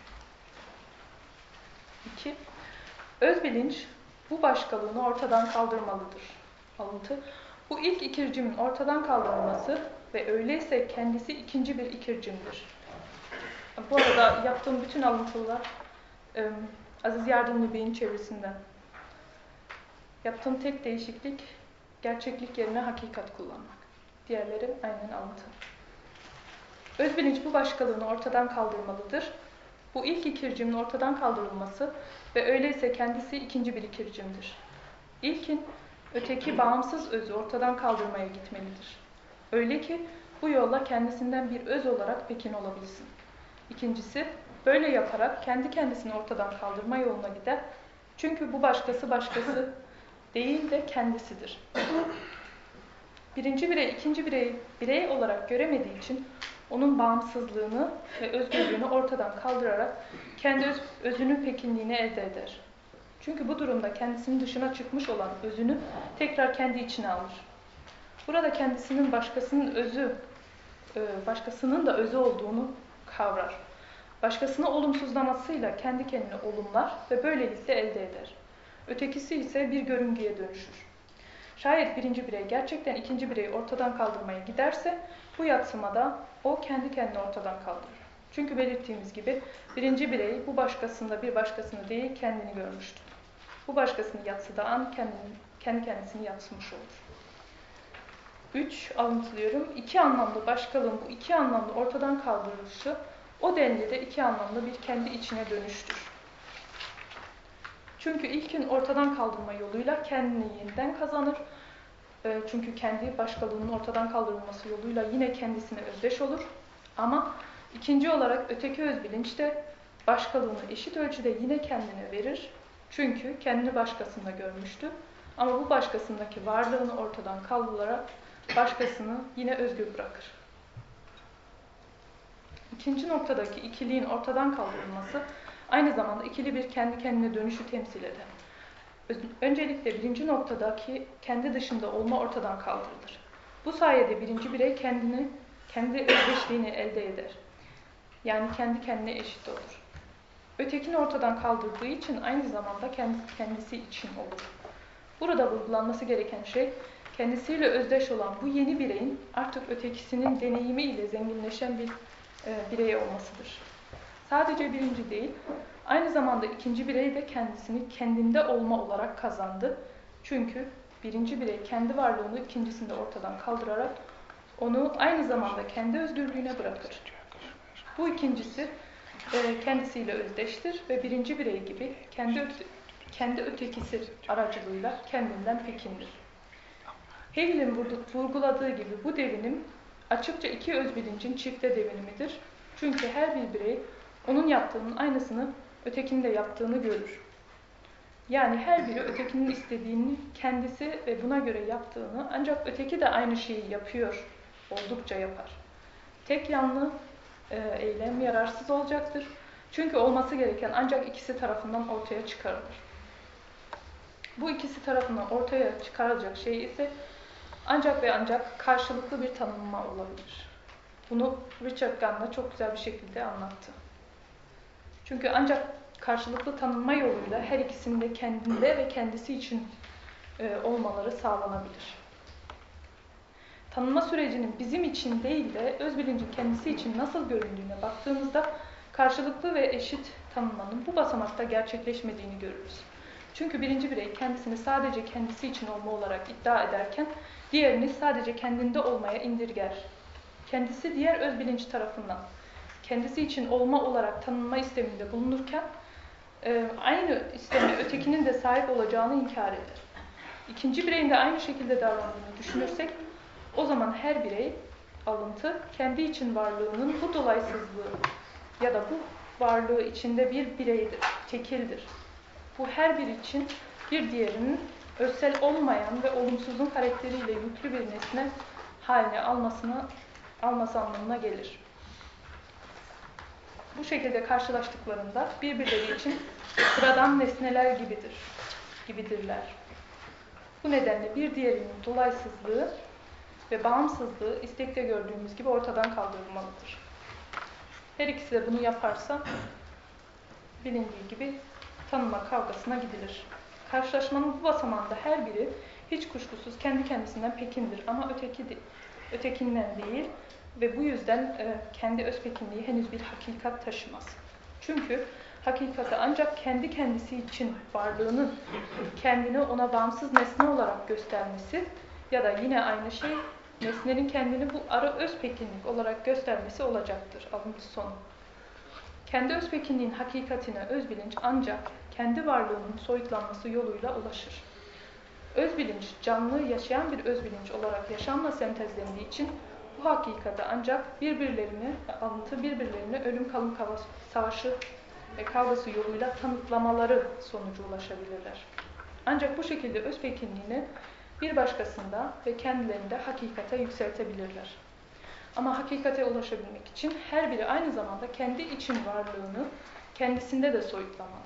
iki. Özbilinç bu başkalığını ortadan kaldırmalıdır. Alıntı. Bu ilk ikircimin ortadan kaldırılması ve öyleyse kendisi ikinci bir ikircimdir. Bu arada yaptığım bütün alıntılar e, Aziz Yardımlı Bey'in çevirisinden. Yaptığım tek değişiklik gerçeklik yerine hakikat kullanmak. Diğerleri aynen alıntı. Özbilinç bu başkalığını ortadan kaldırmalıdır. Bu ilk ikircimin ortadan kaldırılması ve öyleyse kendisi ikinci bir ikircimdir. İlkin, öteki bağımsız özü ortadan kaldırmaya gitmelidir. Öyle ki bu yolla kendisinden bir öz olarak pekin olabilsin. İkincisi, böyle yaparak kendi kendisini ortadan kaldırma yoluna gider. Çünkü bu başkası başkası değil de kendisidir. Birinci birey, ikinci birey birey olarak göremediği için onun bağımsızlığını ve özgürlüğünü ortadan kaldırarak kendi öz, özünün pekinliğini elde eder. Çünkü bu durumda kendisinin dışına çıkmış olan özünü tekrar kendi içine alır. Burada kendisinin başkasının özü, başkasının da özü olduğunu kavrar. Başkasını olumsuzlamasıyla kendi kendine olumlar ve böylelikle elde eder. Ötekisi ise bir görüngüye dönüşür. Şayet birinci birey gerçekten ikinci bireyi ortadan kaldırmaya giderse, bu yadsımada o kendi kendini ortadan kaldırır. Çünkü belirttiğimiz gibi birinci birey bu başkasında bir başkasını değil kendini görmüştür. Bu başkasını yatsıdığı an kendini, kendi kendisini yatsımış olur. üç. Alıntılıyorum. İki anlamlı başkalığın bu iki anlamlı ortadan kaldırılışı o denli de iki anlamlı bir kendi içine dönüştür. Çünkü ilkin ortadan kaldırma yoluyla kendini yeniden kazanır. Çünkü kendi başkalığının ortadan kaldırılması yoluyla yine kendisine özdeş olur. Ama ikinci olarak öteki özbilinç de başkalığını eşit ölçüde yine kendine verir. Çünkü kendini başkasında görmüştü. Ama bu başkasındaki varlığını ortadan kaldırarak başkasını yine özgür bırakır. İkinci noktadaki ikiliğin ortadan kaldırılması aynı zamanda ikili bir kendi kendine dönüşü temsil eder. Öncelikle birinci noktadaki kendi dışında olma ortadan kaldırılır. Bu sayede birinci birey kendini, kendi özdeşliğini elde eder. Yani kendi kendine eşit olur. Ötekini ortadan kaldırdığı için aynı zamanda kendisi için olur. Burada vurgulanması gereken şey, kendisiyle özdeş olan bu yeni bireyin artık ötekisinin deneyimi ile zenginleşen bir e, birey olmasıdır. Sadece birinci değil, aynı zamanda ikinci birey de kendisini kendinde olma olarak kazandı. Çünkü birinci birey kendi varlığını ikincisinde ortadan kaldırarak onu aynı zamanda kendi özgürlüğüne bırakır. Bu ikincisi e, kendisiyle özdeştir ve birinci birey gibi kendi, öte, kendi ötekisi aracılığıyla kendinden pekindir. Hegel'in vurguladığı gibi bu devinim açıkça iki özbilincin çifte devinimidir. Çünkü her bir birey onun yaptığının aynısını ötekinin de yaptığını görür. Yani her biri ötekinin istediğini kendisi ve buna göre yaptığını, ancak öteki de aynı şeyi yapıyor, oldukça yapar. Tek yanlı e, eylem yararsız olacaktır. Çünkü olması gereken ancak ikisi tarafından ortaya çıkarılır. Bu ikisi tarafından ortaya çıkarılacak şey ise ancak ve ancak karşılıklı bir tanımlama olabilir. Bunu Richard Gann da çok güzel bir şekilde anlattı. Çünkü ancak karşılıklı tanınma yoluyla her ikisinin de kendinde ve kendisi için e, olmaları sağlanabilir. Tanınma sürecinin bizim için değil de öz bilincin kendisi için nasıl göründüğüne baktığımızda karşılıklı ve eşit tanınmanın bu basamakta gerçekleşmediğini görürüz. Çünkü birinci birey kendisini sadece kendisi için olma olarak iddia ederken diğerini sadece kendinde olmaya indirger. Kendisi diğer öz bilinç tarafından kendisi için olma olarak tanınma isteminde bulunurken e, aynı isteme ötekinin de sahip olacağını inkar eder. İkinci bireyin de aynı şekilde davrandığını düşünürsek o zaman her birey, alıntı, kendi için varlığının bu dolaysızlığı ya da bu varlığı içinde bir bireydir, tekildir. Bu her bir için bir diğerinin özsel olmayan ve olumsuzun karakteriyle yüklü bir nesne haline almasına, alması anlamına gelir. Bu şekilde karşılaştıklarında birbirleri için sıradan nesneler gibidir, gibidirler. Bu nedenle bir diğerinin dolaysızlığı ve bağımsızlığı istekte gördüğümüz gibi ortadan kaldırılmalıdır. Her ikisi de bunu yaparsa bilindiği gibi tanıma kavgasına gidilir. Karşılaşmanın bu basamağında her biri hiç kuşkusuz kendi kendisinden pekindir ama öteki de, ötekinden değil ve bu yüzden e, kendi özpekinliği henüz bir hakikat taşımaz. Çünkü hakikati ancak kendi kendisi için varlığının kendini ona bağımsız nesne olarak göstermesi ya da yine aynı şey nesnenin kendini bu ara özpekinlik olarak göstermesi olacaktır. Alıntı sonu. Kendi özpekinliğin hakikatine özbilinç ancak kendi varlığının soyutlanması yoluyla ulaşır. Özbilinç, canlı, yaşayan bir özbilinç olarak yaşamla sentezlendiği için bu hakikati ancak birbirlerini, alıntı birbirlerine ölüm kalım savaşı ve kavgası yoluyla tanıtlamaları sonucu ulaşabilirler. Ancak bu şekilde özpekinliğini bir başkasında ve kendilerinde hakikate yükseltebilirler. Ama hakikate ulaşabilmek için her biri aynı zamanda kendi için varlığını kendisinde de soyutlamalı.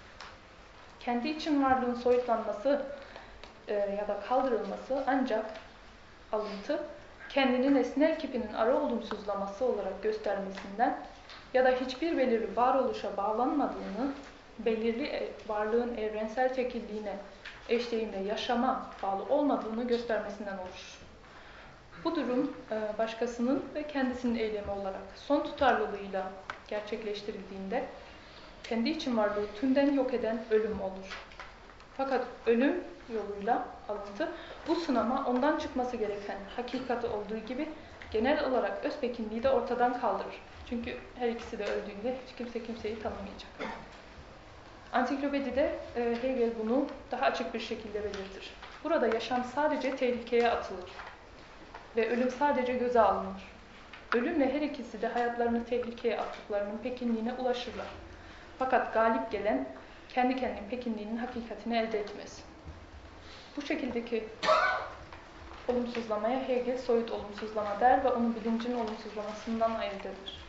Kendi için varlığın soyutlanması e, ya da kaldırılması ancak alıntı, kendini nesnel kipinin ara olumsuzlaması olarak göstermesinden ya da hiçbir belirli varoluşa bağlanmadığını, belirli varlığın evrensel tekilliğine eşliğinde yaşama bağlı olmadığını göstermesinden oluşur. Bu durum başkasının ve kendisinin eylemi olarak son tutarlılığıyla gerçekleştirildiğinde kendi için varlığı tümden yok eden ölüm olur. Fakat ölüm yoluyla alıntı bu sınama ondan çıkması gereken hakikati olduğu gibi genel olarak özpekinliği de ortadan kaldırır. Çünkü her ikisi de öldüğünde hiç kimse kimseyi tanımayacak. Ansiklopedide Hegel bunu daha açık bir şekilde belirtir. Burada yaşam sadece tehlikeye atılır ve ölüm sadece göze alınır. Ölümle her ikisi de hayatlarını tehlikeye attıklarının pekinliğine ulaşırlar. Fakat galip gelen kendi kendinin pekinliğinin hakikatini elde etmez. Bu şekildeki olumsuzlamaya Hegel soyut olumsuzlama der ve onu bilincin olumsuzlamasından ayırt eder.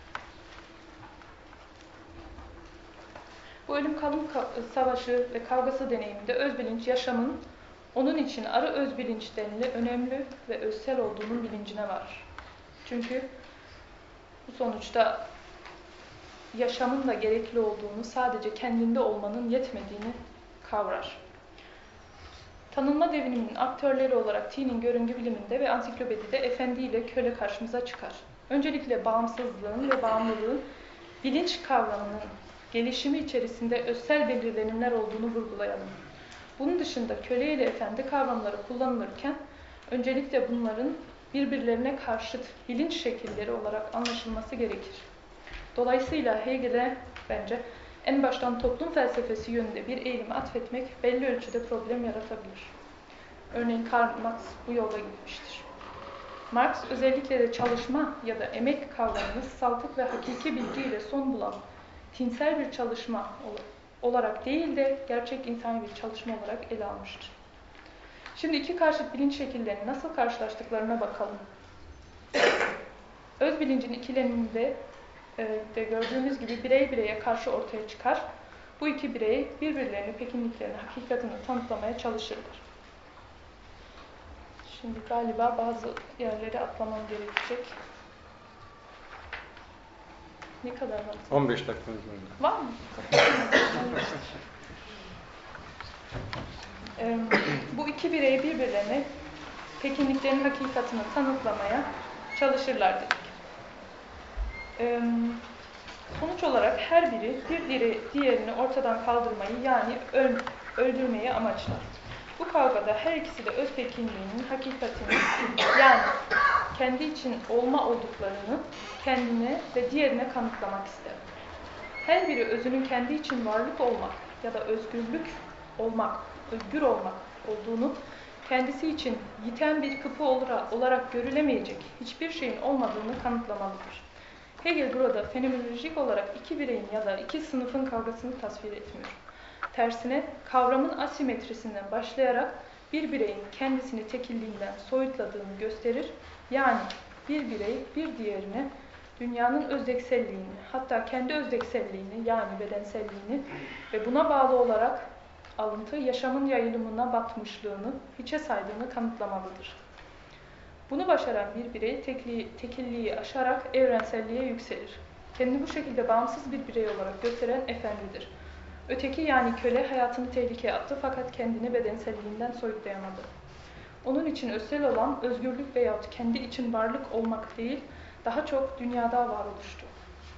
Bu ölüm kalım savaşı ve kavgası deneyiminde özbilinç yaşamın onun için arı özbilinç denili önemli ve özsel olduğunun bilincine varır. Çünkü bu sonuçta yaşamın da gerekli olduğunu, sadece kendinde olmanın yetmediğini kavrar. Tanınma deviniminin aktörleri olarak T'nin görüngü biliminde ve ansiklopedide efendi ile köle karşımıza çıkar. Öncelikle bağımsızlığın ve bağımlılığın bilinç kavramının gelişimi içerisinde özsel belirlenimler olduğunu vurgulayalım. Bunun dışında köle ile efendi kavramları kullanılırken öncelikle bunların birbirlerine karşıt bilinç şekilleri olarak anlaşılması gerekir. Dolayısıyla Hegel'e bence en baştan toplum felsefesi yönünde bir eğilimi atfetmek belli ölçüde problem yaratabilir. Örneğin Karl Marx bu yolda gitmiştir. Marx özellikle de çalışma ya da emek kavramını saltık ve hakiki bilgiyle son bulan tinsel bir çalışma olarak değil de gerçek insani bir çalışma olarak ele almıştır. Şimdi iki karşıt bilinç şekillerini nasıl karşılaştıklarına bakalım. Öz bilincin ikileminde de gördüğümüz gibi birey bireye karşı ortaya çıkar. Bu iki birey birbirlerini, pekinliklerini, hakikatini tanıtlamaya çalışırlar. Şimdi galiba bazı yerleri atlamam gerekecek. Ne kadar var? on beş dakikamız var. Var mı? Ee, bu iki birey birbirlerine Pekinliklerin hakikatini tanıtlamaya çalışırlar dedik. Ee, sonuç olarak her biri bir diğeri, diğerini ortadan kaldırmayı yani öl, öldürmeyi amaçlar. Bu kavgada her ikisi de öz Pekinliğinin hakikatini yani kendi için olma olduklarını kendine ve diğerine kanıtlamak ister. Her biri özünün kendi için varlık olmak ya da özgürlük olmak, özgür olmak olduğunu kendisi için yiten bir kapı olarak görülemeyecek hiçbir şeyin olmadığını kanıtlamalıdır. Hegel burada fenomenolojik olarak iki bireyin ya da iki sınıfın kavgasını tasvir etmiyor. Tersine kavramın asimetrisinden başlayarak bir bireyin kendisini tekilliğinden soyutladığını gösterir. Yani bir birey bir diğerine dünyanın özdekselliğini, hatta kendi özdekselliğini yani bedenselliğini ve buna bağlı olarak alıntı yaşamın yayılımına batmışlığını, hiçe saydığını kanıtlamalıdır. Bunu başaran bir birey tekliği, tekilliği aşarak evrenselliğe yükselir. Kendini bu şekilde bağımsız bir birey olarak gösteren efendidir. Öteki yani köle hayatını tehlikeye attı fakat kendini bedenselliğinden soyutlayamadı. Onun için özel olan özgürlük veyahut kendi için varlık olmak değil, daha çok dünyada varoluştu.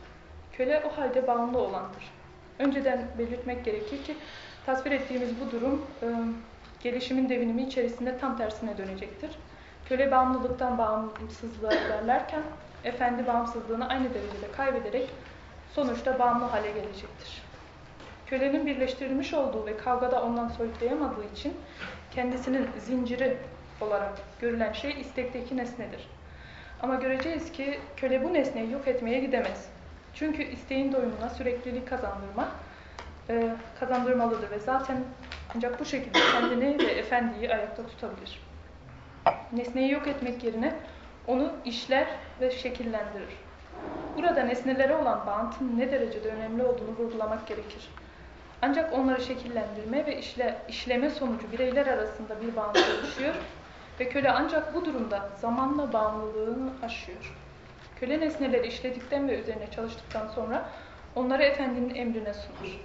Köle o halde bağımlı olandır. Önceden belirtmek gerekir ki tasvir ettiğimiz bu durum e, gelişimin devinimi içerisinde tam tersine dönecektir. Köle bağımlılıktan bağımsızlığa ilerlerken efendi bağımsızlığını aynı derecede kaybederek sonuçta bağımlı hale gelecektir. Kölenin birleştirilmiş olduğu ve kavgada ondan soyutlayamadığı için kendisinin zinciri olarak görülen şey istekteki nesnedir. Ama göreceğiz ki köle bu nesneyi yok etmeye gidemez. Çünkü isteğin doyumuna süreklilik kazandırmak e, kazandırmalıdır ve zaten ancak bu şekilde kendini ve efendiyi ayakta tutabilir. Nesneyi yok etmek yerine onu işler ve şekillendirir. Burada nesnelere olan bağıntının ne derecede önemli olduğunu vurgulamak gerekir. Ancak onları şekillendirme ve işle, işleme sonucu bireyler arasında bir bağıntı oluşuyor ve köle ancak bu durumda zamanla bağımlılığını aşıyor. Köle nesneleri işledikten ve üzerine çalıştıktan sonra onları efendinin emrine sunar.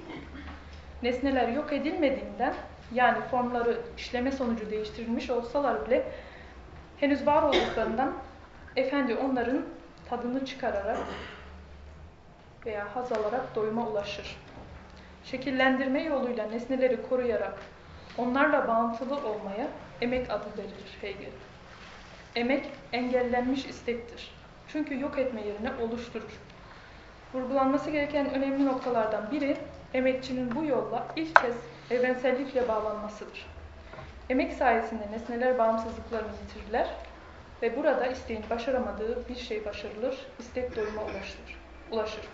Nesneler yok edilmediğinden yani formları işleme sonucu değiştirilmiş olsalar bile henüz var olduklarından efendi onların tadını çıkararak veya haz alarak doyuma ulaşır. Şekillendirme yoluyla nesneleri koruyarak onlarla bağıntılı olmaya emek adı verilir Hegel. Emek engellenmiş istektir. Çünkü yok etme yerine oluşturur. Vurgulanması gereken önemli noktalardan biri emekçinin bu yolla ilk kez evrensellikle bağlanmasıdır. Emek sayesinde nesneler bağımsızlıklarını yitirirler ve burada isteğin başaramadığı bir şey başarılır, istek doyuma ulaşır. ulaşır.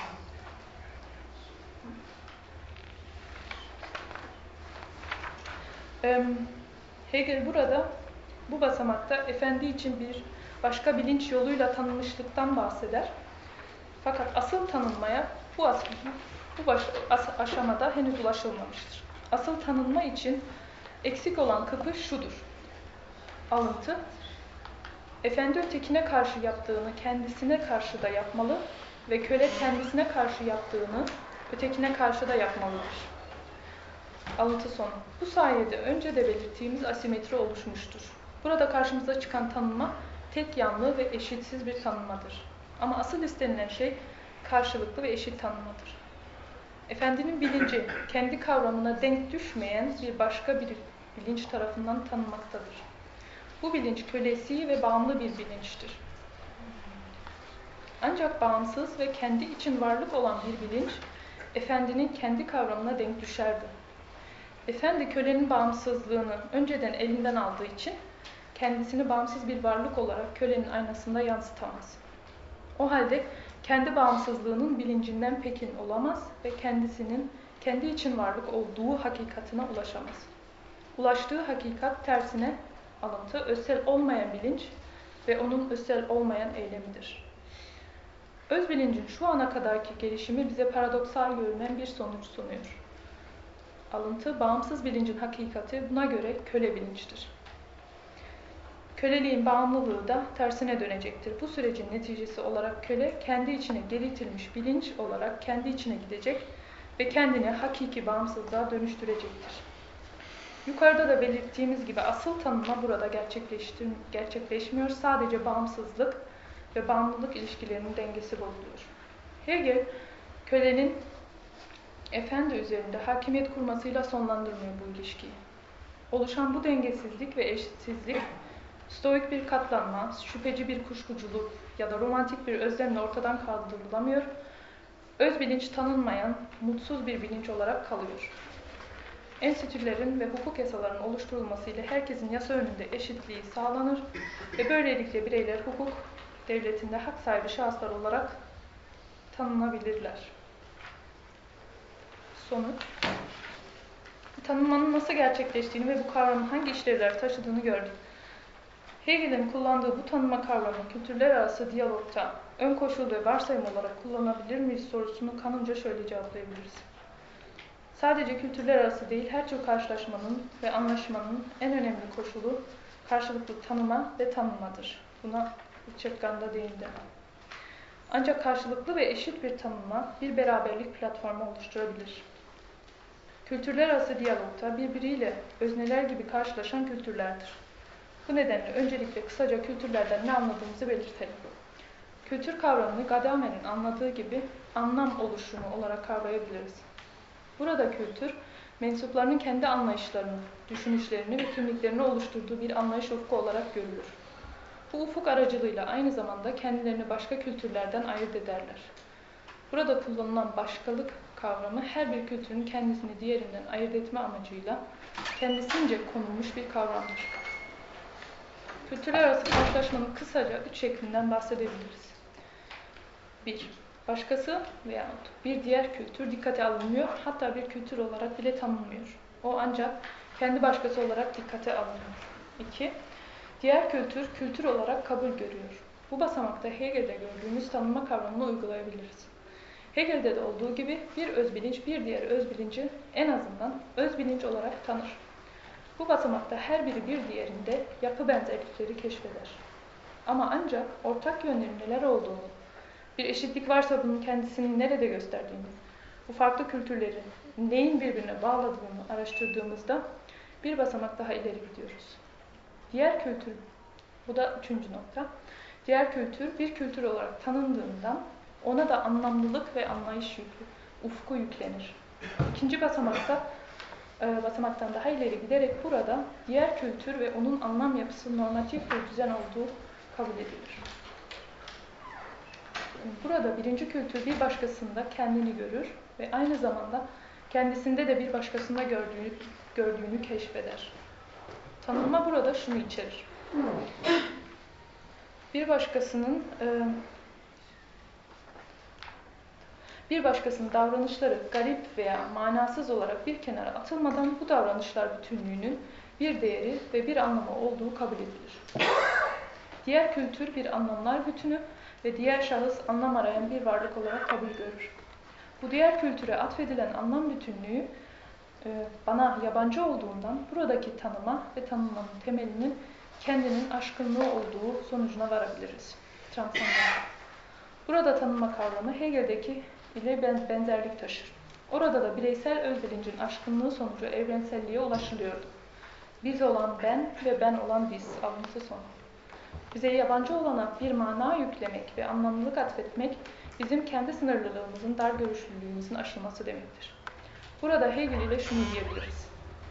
Hegel burada, bu basamakta efendi için bir başka bilinç yoluyla tanınmışlıktan bahseder. Fakat asıl tanınmaya bu, as bu baş as aşamada henüz ulaşılmamıştır. Asıl tanınma için eksik olan kapı şudur. Alıntı, efendi ötekine karşı yaptığını kendisine karşı da yapmalı ve köle kendisine karşı yaptığını ötekine karşı da yapmalıdır. Alıntı sonu. Bu sayede önce de belirttiğimiz asimetri oluşmuştur. Burada karşımıza çıkan tanınma tek yanlı ve eşitsiz bir tanınmadır. Ama asıl istenilen şey karşılıklı ve eşit tanınmadır. Efendinin bilinci kendi kavramına denk düşmeyen bir başka bir bilinç tarafından tanınmaktadır. Bu bilinç kölesi ve bağımlı bir bilinçtir. Ancak bağımsız ve kendi için varlık olan bir bilinç, efendinin kendi kavramına denk düşerdi. Efendi kölenin bağımsızlığını önceden elinden aldığı için kendisini bağımsız bir varlık olarak kölenin aynasında yansıtamaz. O halde kendi bağımsızlığının bilincinden pekin olamaz ve kendisinin kendi için varlık olduğu hakikatine ulaşamaz. Ulaştığı hakikat tersine alıntı, özsel olmayan bilinç ve onun özsel olmayan eylemidir. Öz bilincin şu ana kadarki gelişimi bize paradoksal görünen bir sonuç sunuyor. Alıntı, bağımsız bilincin hakikati buna göre köle bilinçtir. Köleliğin bağımlılığı da tersine dönecektir. Bu sürecin neticesi olarak köle kendi içine geri itilmiş bilinç olarak kendi içine gidecek ve kendini hakiki bağımsızlığa dönüştürecektir. Yukarıda da belirttiğimiz gibi asıl tanınma burada gerçekleşmiyor. Sadece bağımsızlık ve bağımlılık ilişkilerinin dengesi bozuluyor. Hegel, kölenin efendi üzerinde hakimiyet kurmasıyla sonlandırmıyor bu ilişkiyi. Oluşan bu dengesizlik ve eşitsizlik, stoik bir katlanma, şüpheci bir kuşkuculuk ya da romantik bir özlemle ortadan kaldırılamıyor. Öz bilinç tanınmayan, mutsuz bir bilinç olarak kalıyor. Enstitülerin ve hukuk yasalarının oluşturulmasıyla herkesin yasa önünde eşitliği sağlanır ve böylelikle bireyler hukuk devletinde hak sahibi şahıslar olarak tanınabilirler. Sonuç, tanınmanın nasıl gerçekleştiğini ve bu kavramın hangi işlevler taşıdığını gördük. Hegel'in kullandığı bu tanıma kavramı kültürler arası diyalogta ön koşul ve varsayım olarak kullanabilir miyiz sorusunu kanımca şöyle cevaplayabiliriz. Sadece kültürler arası değil, her tür karşılaşmanın ve anlaşmanın en önemli koşulu karşılıklı tanıma ve tanınmadır. Buna Richard Gann'da değindi. Ancak karşılıklı ve eşit bir tanınma bir beraberlik platformu oluşturabilir. Kültürler arası diyalogta birbiriyle özneler gibi karşılaşan kültürlerdir. Bu nedenle öncelikle kısaca kültürlerden ne anladığımızı belirtelim. Kültür kavramını Gadamer'in anladığı gibi anlam oluşumu olarak kavrayabiliriz. Burada kültür, mensuplarının kendi anlayışlarını, düşünüşlerini ve kimliklerini oluşturduğu bir anlayış ufku olarak görülür. Bu ufuk aracılığıyla aynı zamanda kendilerini başka kültürlerden ayırt ederler. Burada kullanılan başkalık kavramı her bir kültürün kendisini diğerinden ayırt etme amacıyla kendisince konulmuş bir kavramdır. Kültürler arası karşılaşmanın kısaca üç şeklinden bahsedebiliriz. bir Başkası veyahut bir diğer kültür dikkate alınmıyor, hatta bir kültür olarak bile tanınmıyor. O ancak kendi başkası olarak dikkate alınıyor. iki Diğer kültür, kültür olarak kabul görüyor. Bu basamakta Hegel'de gördüğümüz tanınma kavramını uygulayabiliriz. Hegel'de de olduğu gibi bir özbilinç bir diğer özbilinci en azından özbilinç olarak tanır. Bu basamakta her biri bir diğerinde yapı benzerlikleri keşfeder. Ama ancak ortak yönlerin neler olduğunu, bir eşitlik varsa bunun kendisini nerede gösterdiğini, bu farklı kültürlerin neyin birbirine bağladığını araştırdığımızda bir basamak daha ileri gidiyoruz. Diğer kültür, bu da üçüncü nokta, diğer kültür bir kültür olarak tanındığından ona da anlamlılık ve anlayış yüklü, ufku yüklenir. İkinci basamakta, e, basamaktan daha ileri giderek burada diğer kültür ve onun anlam yapısı normatif bir düzen olduğu kabul edilir. Burada birinci kültür bir başkasında kendini görür ve aynı zamanda kendisinde de bir başkasında gördüğünü, gördüğünü keşfeder. Tanınma burada şunu içerir. Bir başkasının e, bir başkasının davranışları garip veya manasız olarak bir kenara atılmadan bu davranışlar bütünlüğünün bir değeri ve bir anlamı olduğu kabul edilir. Diğer kültür bir anlamlar bütünü ve diğer şahıs anlam arayan bir varlık olarak kabul görür. Bu diğer kültüre atfedilen anlam bütünlüğü bana yabancı olduğundan buradaki tanıma ve tanımlanın temelinin kendinin aşkınlığı olduğu sonucuna varabiliriz. Transandans. Burada tanıma kavramı Hegel'deki ile benzerlik taşır. Orada da bireysel özbilincin aşkınlığı sonucu evrenselliğe ulaşılıyordu. Biz olan ben ve ben olan biz. Alıntı sonu. Bize yabancı olana bir mana yüklemek ve anlamlılık atfetmek bizim kendi sınırlılığımızın, dar görüşlülüğümüzün aşılması demektir. Burada Hegel ile şunu diyebiliriz.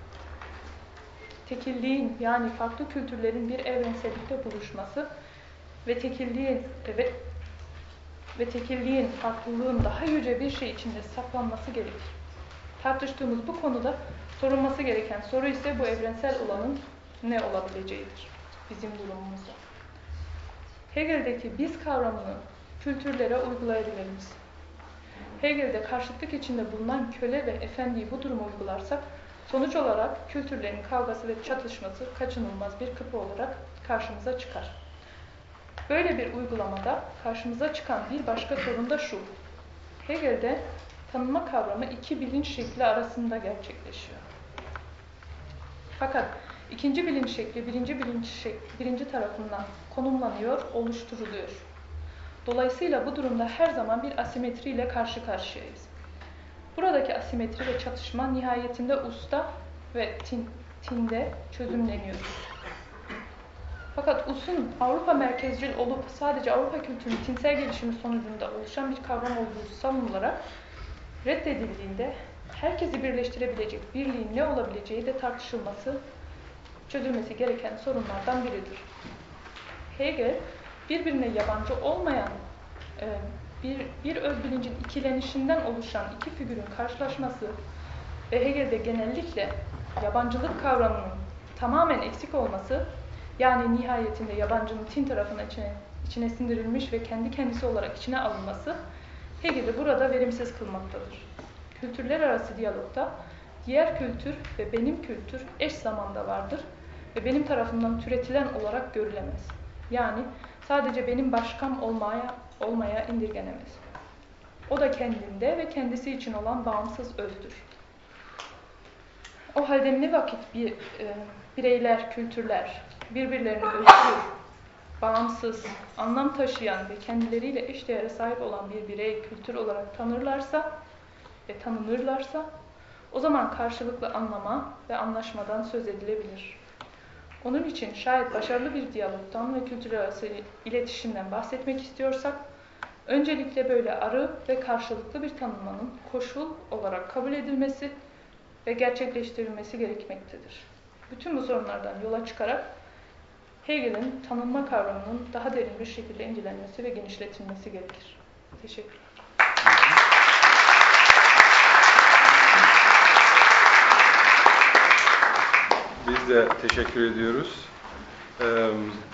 Tekilliğin yani farklı kültürlerin bir evrensellikte buluşması ve tekilliğin ve, ve tekilliğin, farklılığın daha yüce bir şey içinde saklanması gerekir. Tartıştığımız bu konuda sorulması gereken soru ise bu evrensel olanın ne olabileceğidir bizim durumumuzda. Hegel'deki biz kavramını kültürlere uygulayabilir miyiz? Hegel'de karşıtlık içinde bulunan köle ve efendiyi bu duruma uygularsak, sonuç olarak kültürlerin kavgası ve çatışması kaçınılmaz bir kapı olarak karşımıza çıkar. Böyle bir uygulamada karşımıza çıkan bir başka sorun da şu. Hegel'de tanınma kavramı iki bilinç şekli arasında gerçekleşiyor. Fakat İkinci bilinç şekli birinci bilinç şek birinci tarafından konumlanıyor, oluşturuluyor. Dolayısıyla bu durumda her zaman bir asimetri ile karşı karşıyayız. Buradaki asimetri ve çatışma nihayetinde usta ve tin, tinde çözümleniyor. Fakat usun Avrupa merkezcil olup sadece Avrupa kültürünün tinsel gelişimi sonucunda oluşan bir kavram olduğu savunularak reddedildiğinde herkesi birleştirebilecek birliğin ne olabileceği de tartışılması, çözülmesi gereken sorunlardan biridir. Hegel, birbirine yabancı olmayan bir, bir özbilincin ikilenişinden oluşan iki figürün karşılaşması ve Hegel'de genellikle yabancılık kavramının tamamen eksik olması, yani nihayetinde yabancının tin tarafına içine, içine sindirilmiş ve kendi kendisi olarak içine alınması, Hegel'i burada verimsiz kılmaktadır. Kültürler arası diyalogda diğer kültür ve benim kültür eş zamanda vardır ve benim tarafımdan türetilen olarak görülemez. Yani sadece benim başkam olmaya, olmaya indirgenemez. O da kendinde ve kendisi için olan bağımsız özdür. O halde ne vakit bir, e, bireyler, kültürler birbirlerini özgür, bağımsız, anlam taşıyan ve kendileriyle eşdeğere sahip olan bir birey kültür olarak tanırlarsa ve tanınırlarsa, o zaman karşılıklı anlama ve anlaşmadan söz edilebilir. Onun için şayet başarılı bir diyalogdan ve kültürler arası iletişimden bahsetmek istiyorsak, öncelikle böyle arı ve karşılıklı bir tanınmanın koşul olarak kabul edilmesi ve gerçekleştirilmesi gerekmektedir. Bütün bu sorunlardan yola çıkarak Hegel'in tanınma kavramının daha derin bir şekilde incelenmesi ve genişletilmesi gerekir. Teşekkürler. Biz de teşekkür ediyoruz. Ee,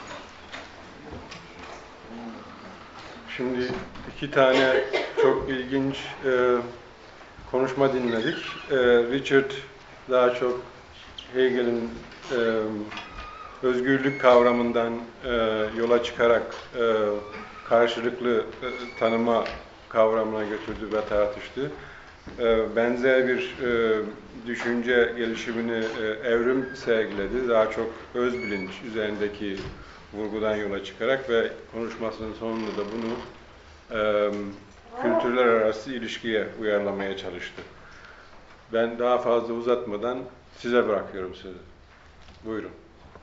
şimdi iki tane çok ilginç e, konuşma dinledik. Ee, Richard daha çok Hegel'in e, özgürlük kavramından e, yola çıkarak e, karşılıklı e, tanıma kavramına götürdü ve tartıştı. E, benzer bir e, düşünce gelişimini e, Evrim sergiledi. Daha çok öz bilinç üzerindeki vurgudan yola çıkarak ve konuşmasının sonunda da bunu e, kültürler arası ilişkiye uyarlamaya çalıştı. Ben daha fazla uzatmadan size bırakıyorum sözü. Buyurun.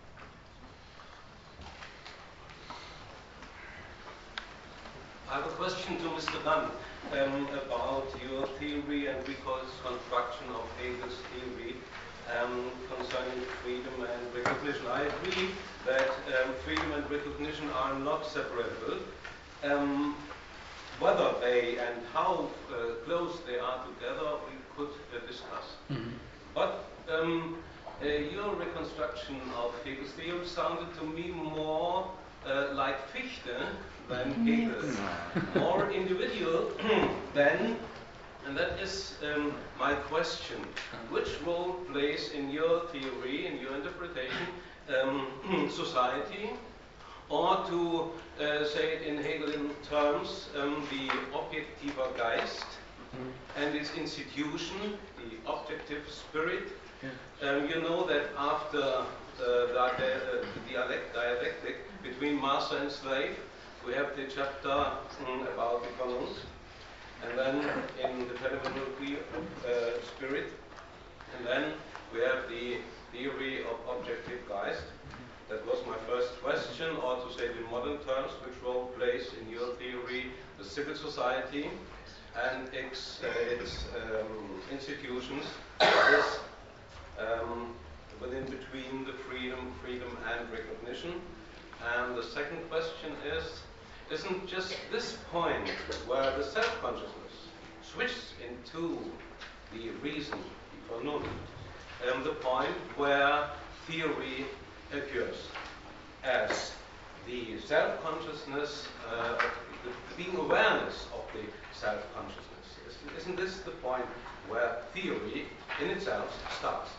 I have a question to Mister Dunn um, about your theory and reconstruction of Hegel's theory um, concerning freedom and recognition. I agree that um, freedom and recognition are not separable. Um, whether they and how uh, close they are together, we could uh, discuss. Mm-hmm. But um, uh, your reconstruction of Hegel's theory sounded to me more uh, like Fichte than Hegel, more individual than, and that is um, my question. Which role plays in your theory, in your interpretation, um, society, or to uh, say it in Hegelian terms, um, the objektiver Geist and its institution, the objective spirit? Um, you know that after uh, the, uh, the dialect, dialectic between master and slave, we have the chapter um, about the Vernunft, and then in the phenomenology of uh, spirit, and then we have the theory of objective Geist. That was my first question, or to say it in modern terms, which role plays in your theory the civil society and its, uh, its um, institutions is um, within between the freedom, freedom and recognition. And the second question is, isn't just this point where the self-consciousness switches into the reason, the Vernunft, um, the point where theory occurs as the self-consciousness, uh, the being awareness of the self-consciousness? Isn't this the point where theory in itself starts?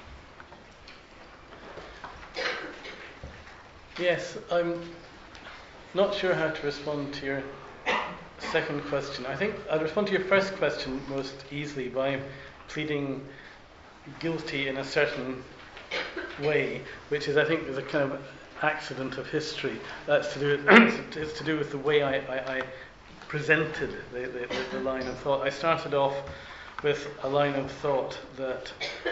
Yes, I'm not sure how to respond to your second question. I think I'll respond to your first question most easily by pleading guilty in a certain way, which is, I think, is a kind of accident of history. That's to do with, it's to do with the way I, I, I presented the, the, the line of thought. I started off with a line of thought that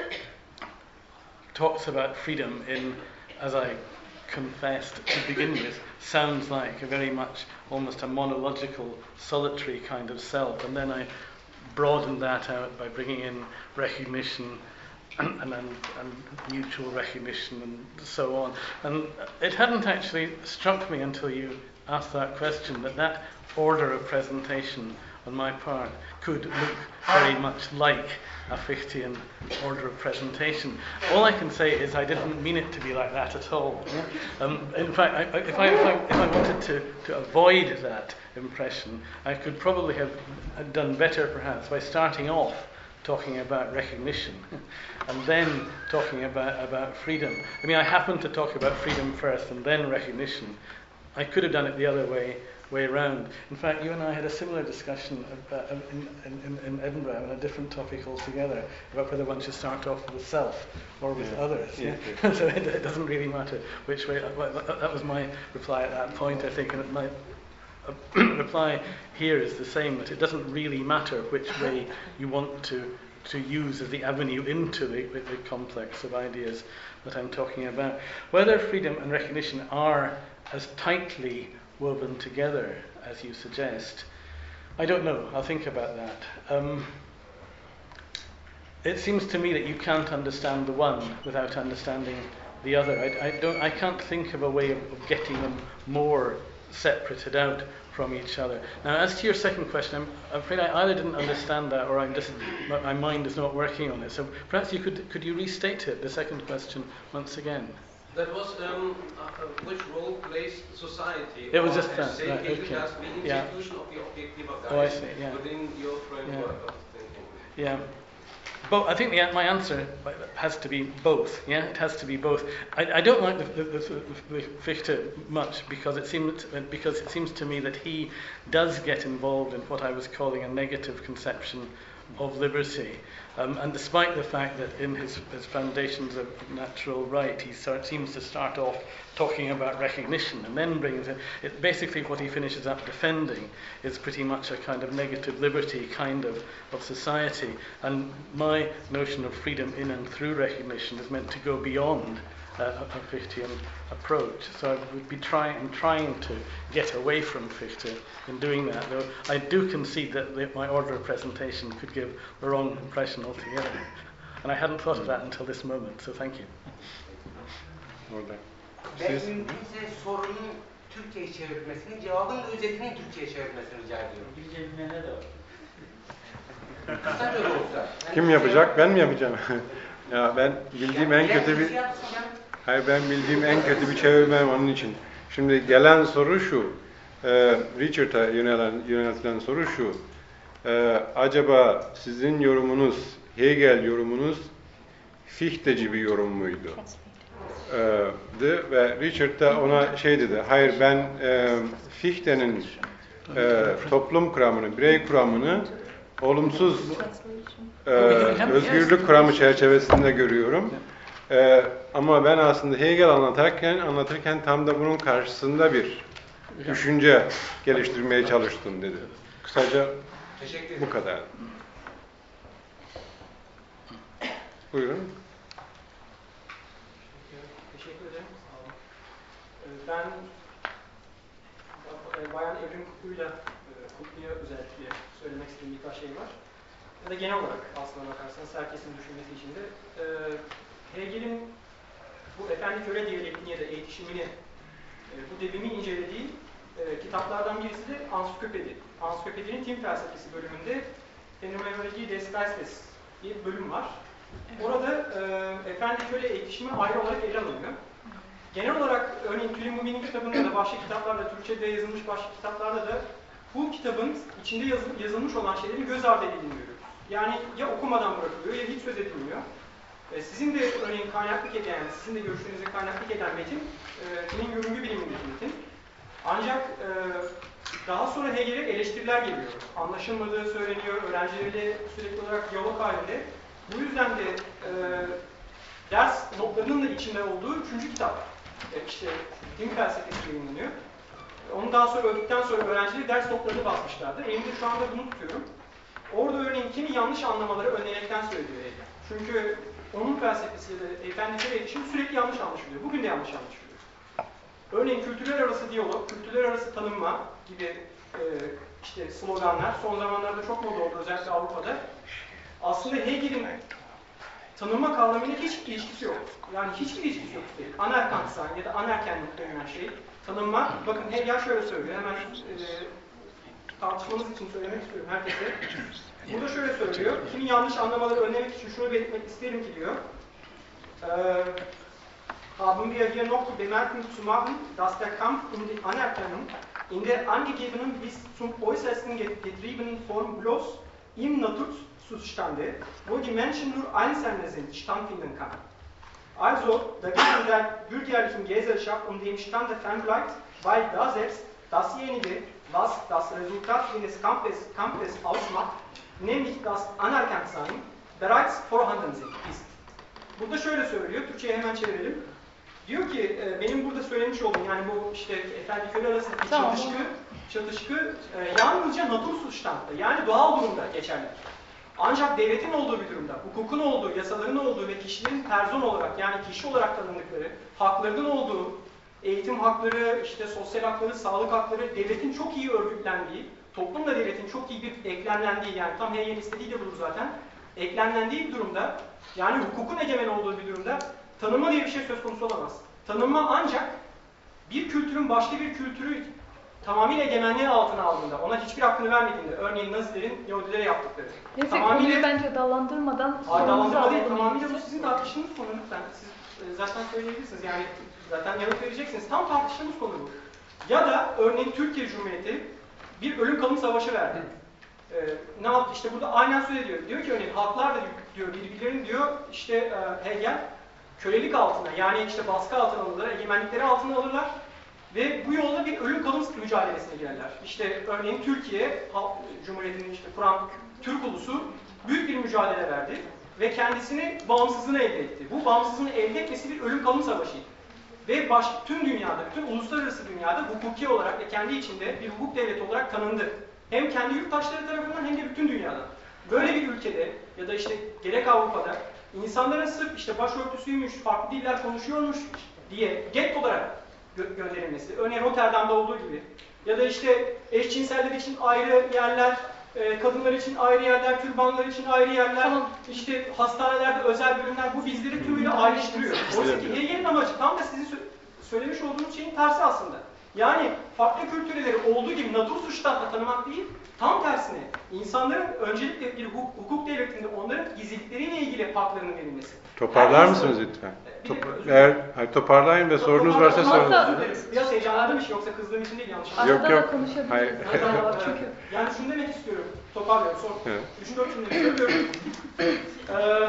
talks about freedom in, as I confessed to begin with, sounds like a very much almost a monological, solitary kind of self. And then I broadened that out by bringing in recognition and, and, and, and mutual recognition and so on. And it hadn't actually struck me until you asked that question that that order of presentation on my part could look very much like a Fichtean order of presentation. All I can say is I didn't mean it to be like that at all. Yeah? Um, in fact, I, if, I, if, I, if I wanted to, to avoid that impression, I could probably have done better perhaps by starting off talking about recognition and then talking about, about freedom. I mean, I happened to talk about freedom first and then recognition. I could have done it the other way way around. In fact, you and I had a similar discussion uh, in, in, in Edinburgh on a different topic altogether about whether one should start off with the self or with yeah. others. Yeah, Yeah? yeah. So it, it doesn't really matter which way. That was my reply at that point, I think, and my uh, reply here is the same, that it doesn't really matter which way you want to to use as the avenue into the, the, the complex of ideas that I'm talking about. Whether freedom and recognition are as tightly woven together as you suggest, I don't know. I'll think about that. Um, it seems to me that you can't understand the one without understanding the other. I, I don't. I can't think of a way of, of getting them more separated out from each other. Now, as to your second question, I'm afraid I either didn't understand that, or I'm just my mind is not working on it. So perhaps you could could you restate it, the second question, once again? That was um, uh, which role plays society? It was or just that, say right, it okay. as the Yeah. institution of the objective of Oh, I guidance see, yeah. within your framework Yeah. of thinking. Yeah. But I think the, my answer has to be both. Yeah, it has to be both. I, I don't like the, the, the, the Fichte much because it seems because it seems to me that he does get involved in what I was calling a negative conception of liberty. Um, and despite the fact that in his, his foundations of natural right, he start, seems to start off talking about recognition and then brings it, it, basically what he finishes up defending is pretty much a kind of negative liberty kind of, of society. And my notion of freedom in and through recognition is meant to go beyond uh, a Fichtean approach. So I would be trying, I'm trying to get away from Fichte in doing that, though I do concede that the, my order of presentation could give the wrong impression altogether. And I hadn't thought of that until this moment, so thank you. Orada. Ben Siz? mümkünse sorunun Türkçe'ye çevirmesini, cevabın özetinin Türkçe'ye çevirmesini rica ediyorum. Bizce bilmeyenler de var. Kısaca da olsa. Kim yapacak? Ben mi yapacağım? Ya ben bildiğim en kötü bir... Birisi yapsın ya. Hayır, ben bildiğim en kötü bir çevirmen onun için. Şimdi gelen soru şu, e, Richard'a yönelen, yöneltilen soru şu, e, acaba sizin yorumunuz, Hegel yorumunuz Fichteci bir yorum muydu? E, ve Richard da ona şey dedi, hayır ben e, Fichte'nin e, toplum kuramını, birey kuramını olumsuz e, özgürlük kuramı çerçevesinde görüyorum. Ee, ama ben aslında Hegel anlatırken, anlatırken tam da bunun karşısında bir düşünce geliştirmeye çalıştım dedi. Kısaca Teşekkür ederim. bu kadar. Buyurun. Teşekkür ederim. Sağ olun. Ee, Ben e, Bayan Evrim Kutlu'yla e, Kutlu'ya özellikle söylemek istediğim birkaç şey var. Ya da genel olarak aslına bakarsanız herkesin düşünmesi için de e, Hegel'in bu efendi köle diyalektiğini ya da eğitişimini, e, bu devrimi incelediği e, kitaplardan birisi de Ansiklopedi. Ansiklopedinin Tim felsefesi bölümünde Fenomenologie des Geistes diye bir bölüm var. Orada e, efendi köle eğitişimi ayrı olarak ele alınıyor. Genel olarak örneğin Tülin Mumin'in kitabında da başka kitaplarda, Türkçe'de yazılmış başka kitaplarda da bu kitabın içinde yazı, yazılmış olan şeylerin göz ardı edildiğini görüyoruz. Yani ya okumadan bırakılıyor ya hiç söz edilmiyor. E, sizin de örneğin kaynaklık eden, sizin de görüşlerinize kaynaklık eden metin, e, Tülin Görüngü bilimindeki metin. Ancak e, daha sonra Hegel'e eleştiriler geliyor. Anlaşılmadığı söyleniyor, öğrencileriyle sürekli olarak diyalog halinde. Bu yüzden de e, ders notlarının da içinde olduğu üçüncü kitap. E, işte din felsefesi yayınlanıyor. Onu daha sonra öldükten sonra öğrencileri ders notlarını basmışlardı. Elimde şu anda bunu tutuyorum. Orada örneğin kimi yanlış anlamaları önlemekten söylüyor Hegel. Çünkü onun felsefesi ya da efendilere iletişim sürekli yanlış anlaşılıyor. Bugün de yanlış anlaşılıyor. Örneğin kültürler arası diyalog, kültürler arası tanınma gibi e, işte sloganlar son zamanlarda çok moda oldu özellikle Avrupa'da. Aslında Hegel'in tanınma kavramıyla hiç ilişkisi yok. Yani hiçbir ilişkisi yok değil. Anerkansan ya da anerkenlik denilen şey tanınma. Bakın Hegel şöyle söylüyor. Hemen e, tartışmamız için söylemek istiyorum herkese. Burada şöyle söylüyor. Kimi yanlış anlamaları önlemek için şunu belirtmek isterim ki diyor. Eee Haben wir hier noch die Bemerkung zu machen, dass der Kampf um die Anerkennung in der angegebenen bis zum Äußersten getriebenen Form bloß im Naturzustande, wo die Menschen nur Einzelne sind, stattfinden kann. Also dagegen der bürgerlichen Gesellschaft um den Stande fernbleibt, weil da selbst dasjenige, was das Resultat eines Kampfes, Kampfes ausmacht, nämlich das Anerkanntsein, bereits vorhanden ist. Burada şöyle söylüyor, Türkçe'ye hemen çevirelim. Diyor ki, benim burada söylemiş olduğum, yani bu işte efendi köle arasındaki tamam. çatışkı, çatışkı e, yalnızca Naturzustand'da, yani doğal durumda geçerlidir. Ancak devletin olduğu bir durumda, hukukun olduğu, yasaların olduğu ve kişilerin person olarak, yani kişi olarak tanındıkları, haklarının olduğu, eğitim hakları, işte sosyal hakları, sağlık hakları, devletin çok iyi örgütlendiği, toplumla devletin çok iyi bir eklemlendiği, yani tam Hegel'in istediği de budur zaten, eklemlendiği bir durumda, yani hukukun egemen olduğu bir durumda tanınma diye bir şey söz konusu olamaz. Tanınma ancak bir kültürün başka bir kültürü tamamıyla egemenliği altına aldığında, ona hiçbir hakkını vermediğinde, örneğin Nazilerin Yahudilere yaptıkları. Neyse tamamıyla, konuyu bence dallandırmadan Hayır dallandırma değil, tamamıyla bu sizin tartıştığınız konu lütfen. Siz e, zaten söyleyebilirsiniz, yani zaten yanıt vereceksiniz. Tam tartıştığımız konu bu. Ya da örneğin Türkiye Cumhuriyeti bir ölüm kalım savaşı verdi. Ee, ne yaptı? İşte burada aynen söylüyor. Diyor ki örneğin halklar da diyor birbirlerini diyor işte e, Hegel kölelik altına, yani işte baskı altına alırlar, egemenlikleri altına alırlar ve bu yolda bir ölüm kalım mücadelesine girerler. İşte örneğin Türkiye Cumhuriyeti'nin işte kuran Türk ulusu büyük bir mücadele verdi ve kendisini bağımsızlığını elde etti. Bu bağımsızlığını elde etmesi bir ölüm kalım savaşıydı. Ve baş, tüm dünyada, bütün uluslararası dünyada hukuki olarak ve kendi içinde bir hukuk devleti olarak tanındı. Hem kendi yurttaşları tarafından hem de bütün dünyadan. Böyle bir ülkede ya da işte gerek Avrupa'da insanların sırf işte başörtüsüymüş, farklı diller konuşuyormuş diye get olarak gö gönderilmesi, örneğin Rotterdam'da olduğu gibi ya da işte eşcinseller için ayrı yerler, e, kadınlar için ayrı yerler, türbanlar için ayrı yerler, tamam. işte hastanelerde özel bölümler, bu bizleri tümüyle ayrıştırıyor. Oysa ki Hegel'in amacı tam da sizin sö söylemiş olduğunuz şeyin tersi aslında. Yani farklı kültürleri olduğu gibi Naturzustand'la tanımak değil, tam tersine insanların öncelikle bir hukuk, hukuk devletinde onların gizlilikleriyle ilgili haklarının verilmesi. Toparlar yani mısınız lütfen? Bir Top dakika, eğer hayır, toparlayın ve sorunuz varsa sorun. Biraz heyecanlandım iş, yoksa kızdığım için değil, yanlış Yok, Arada yok. da konuşabiliriz. Hayır. Çünkü. Yani şunu demek istiyorum, toparlıyorum, son Evet. üç dört cümle söylüyorum. Ee,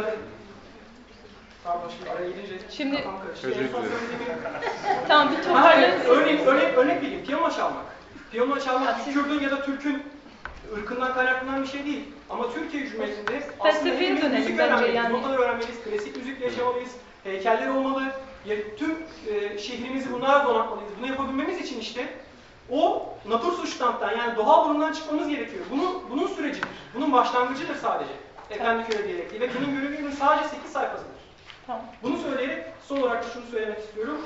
pardon, şimdi araya girince Şimdi- kafam karıştı. Özür En son dilerim. söylediğim- Tamam bir Ha, toparlayalım. evet, örnek, örnek, örnek vereyim, piyano çalmak. Piyano çalmak Ya bir siz- Kürdün ya da Türk'ün ırkından kaynaklanan bir şey değil. Ama Türkiye Cumhuriyeti'nde aslında Felsefeye hepimiz dönelim müzik bence öğrenmeliyiz, yani. notalar öğrenmeliyiz, klasik müzik yaşamalıyız, heykeller olmalı, ya, tüm e, şehrimizi bunlarla donatmalıyız. Bunu yapabilmemiz için işte o Naturzustand'dan, yani doğal durumdan çıkmamız gerekiyor. Bunun, bunun sürecidir, bunun başlangıcıdır sadece. Efendi köle diyalektiği ve benim görevim sadece sekiz sayfasıdır. Tamam. Bunu söyleyerek son olarak da şunu söylemek istiyorum.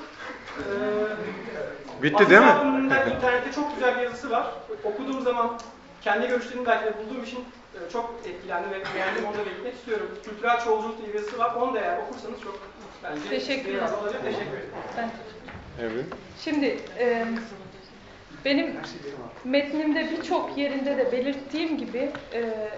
Ee, Bitti değil mi? Aslında internette çok güzel bir yazısı var. Okuduğum zaman kendi görüşlerimi belki de bulduğum için e, çok etkilendim ve beğendim, onu da belirtmek istiyorum. Kültürel çoğulculuk diye bir yazısı var. Onu da eğer okursanız çok bence Teşekkür ederim. olacak. Teşekkür ederim. Ben Evet. Şimdi e, benim metnimde birçok yerinde de belirttiğim gibi e,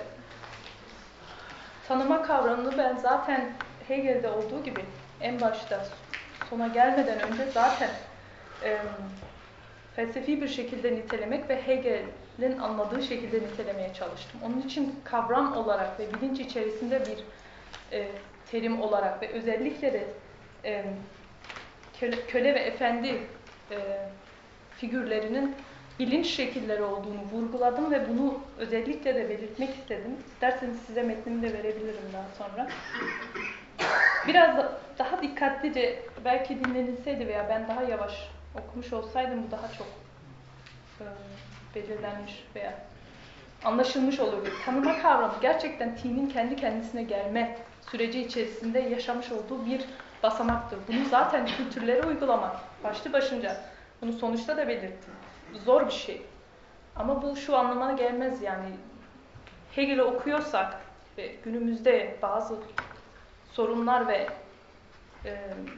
tanıma kavramını ben zaten Hegel'de olduğu gibi en başta sona gelmeden önce zaten e, felsefi bir şekilde nitelemek ve Hegel'in anladığı şekilde nitelemeye çalıştım. Onun için kavram olarak ve bilinç içerisinde bir e, terim olarak ve özellikle de e, köle, köle ve efendi e, figürlerinin bilinç şekilleri olduğunu vurguladım ve bunu özellikle de belirtmek istedim. İsterseniz size metnimi de verebilirim daha sonra. biraz da, daha dikkatlice belki dinlenilseydi veya ben daha yavaş okumuş olsaydım bu daha çok e, belirlenmiş veya anlaşılmış olurdu. Tanıma kavramı gerçekten T'nin kendi kendisine gelme süreci içerisinde yaşamış olduğu bir basamaktır. Bunu zaten kültürlere uygulamak başlı başınca, bunu sonuçta da belirttim. Zor bir şey. Ama bu şu anlamına gelmez yani. Hegel'i okuyorsak ve günümüzde bazı sorunlar ve e,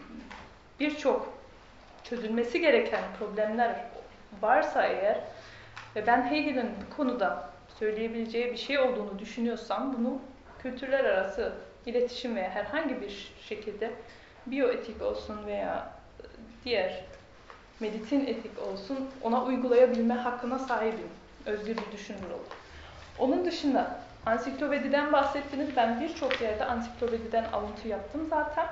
birçok çözülmesi gereken problemler varsa eğer ve ben Hegel'in bu konuda söyleyebileceği bir şey olduğunu düşünüyorsam bunu kültürler arası iletişim veya herhangi bir şekilde biyoetik olsun veya diğer medisin etik olsun ona uygulayabilme hakkına sahibim. Özgür bir düşünür olarak. Onun dışında ansiklopediden bahsettiniz. Ben birçok yerde ansiklopediden alıntı yaptım zaten.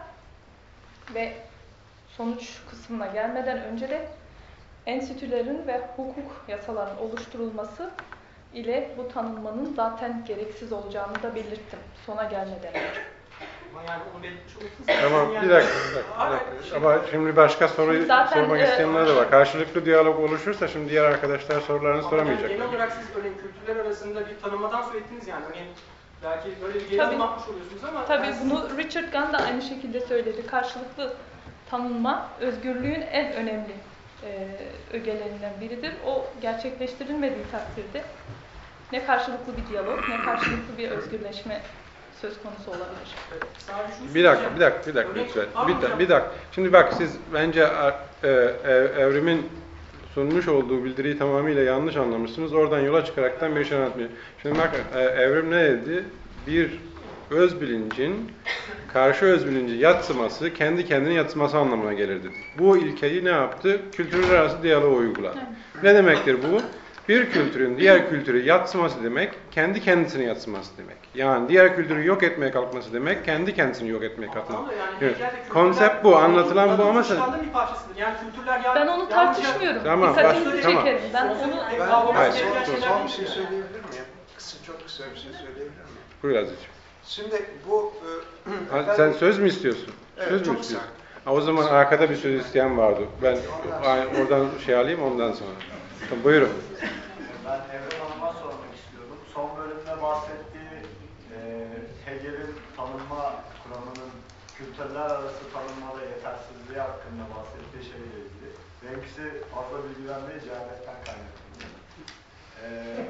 Ve sonuç kısmına gelmeden önce de enstitülerin ve hukuk yasalarının oluşturulması ile bu tanınmanın zaten gereksiz olacağını da belirttim sona gelmeden önce. Ama yani onu belirtmiş olursunuz. Tamam, Yani- bir dakika, bir dakika, bir dakika. Ama şimdi başka soru Zaten, sormak e, isteyenler de var. Karşılıklı diyalog oluşursa şimdi diğer arkadaşlar sorularını Ama soramayacaklar. Genel olarak siz örneğin kültürler arasında bir tanımadan söylediniz yani. Örneğin belki böyle bir geri Tabii. adım atmış oluyorsunuz ama... Tabii ben bunu Richard Gunn da aynı şekilde söyledi. Karşılıklı tanınma özgürlüğün en önemli e, ögelerinden biridir. O gerçekleştirilmediği takdirde ne karşılıklı bir diyalog ne karşılıklı bir özgürleşme söz konusu olabilir. Evet, sadece şunu Bir dakika, söyleyeceğim. bir dakika, bir dakika Örneğin- lütfen. Pardon Bir, da- hocam. bir dakika. Şimdi bak siz bence e, e, Evrim'in sunmuş olduğu bildiriyi tamamıyla yanlış anlamışsınız. Oradan yola çıkaraktan bir şey anlatmıyor. Şimdi bak e, Evrim ne dedi? Bir öz bilincin karşı öz bilinci yatsıması, kendi kendini yatsıması anlamına gelir dedi. Bu ilkeyi ne yaptı? Kültürler arası diyaloğu uyguladı. Ne demektir bu? Bir kültürün diğer kültürü yatsıması demek, kendi kendisini yatsıması demek. Yani diğer kültürü yok etmeye kalkması demek, kendi kendisini yok etmeye kalkması. Tamam da yani Evet. heykel de kültürler- Konsept bu, anlatılan bu ama sen... Konuşulanların bir parçasıdır. Yani kültürler ya... Ben onu yalnızca- tartışmıyorum. Tamam, Dikkatinizi baş- tamam. çekerim. Ben onu Ben- Ben, Kavramı ben gereken son, şeyler son değil bir şey yani. söyleyebilir miyim? Kısa, çok kısa bir şey söyleyebilir miyim? Buyur Aziz'ciğim. Şimdi bu... E, Ha, efendim- sen söz mü istiyorsun? Evet, söz mü çok istiyorsun? güzel. Ha, o zaman arkada bir söz isteyen vardı. Ben ay- oradan şey alayım ondan sonra. Tamam, buyurun. Ben Evren Hanım'a sormak istiyorum. Son bölümde bahsettiği e, Hegel'in tanınma kuramının kültürler arası tanınma ve yetersizliği hakkında bahsettiği şeyle ilgili. Benimkisi fazla bilgiden değil, cehaletten kaynaklanıyor. E,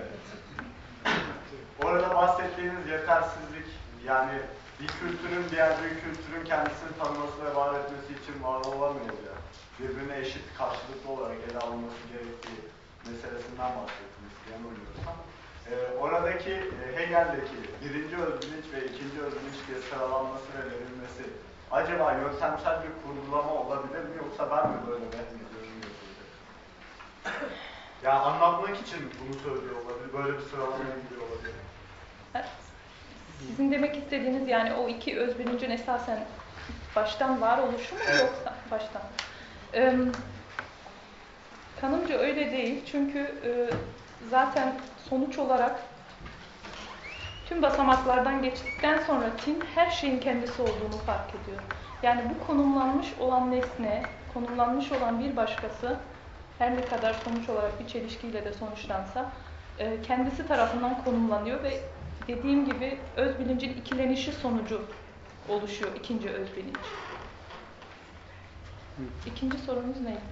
orada bahsettiğiniz yetersizlik, yani bir kültürün diğer bir kültürün kendisini tanıması ve var etmesi için var olamayacağı, birbirine eşit karşılıklı olarak ele alınması gerektiği meselesinden bahsettiniz yanılmıyorsam. Ee, oradaki e, Hegel'deki birinci özbilinç ve ikinci özbilinç diye sıralanması ve verilmesi acaba yöntemsel bir kurgulama olabilir mi yoksa ben mi böyle vehmediyorum yazıldı? Ya anlatmak için bunu söylüyor olabilir, böyle bir sıralamaya gidiyor olabilir. sizin demek istediğiniz yani o iki öz bilincin esasen baştan var oluşu mu Evet. yoksa baştan? Ee, kanımca öyle değil. Çünkü e, zaten sonuç olarak tüm basamaklardan geçtikten sonra tin her şeyin kendisi olduğunu fark ediyor. Yani bu konumlanmış olan nesne, konumlanmış olan bir başkası her ne kadar sonuç olarak bir çelişkiyle de sonuçlansa e, kendisi tarafından konumlanıyor ve dediğim gibi öz bilincin ikilenişi sonucu oluşuyor ikinci öz bilinç. İkinci sorunuz neydi?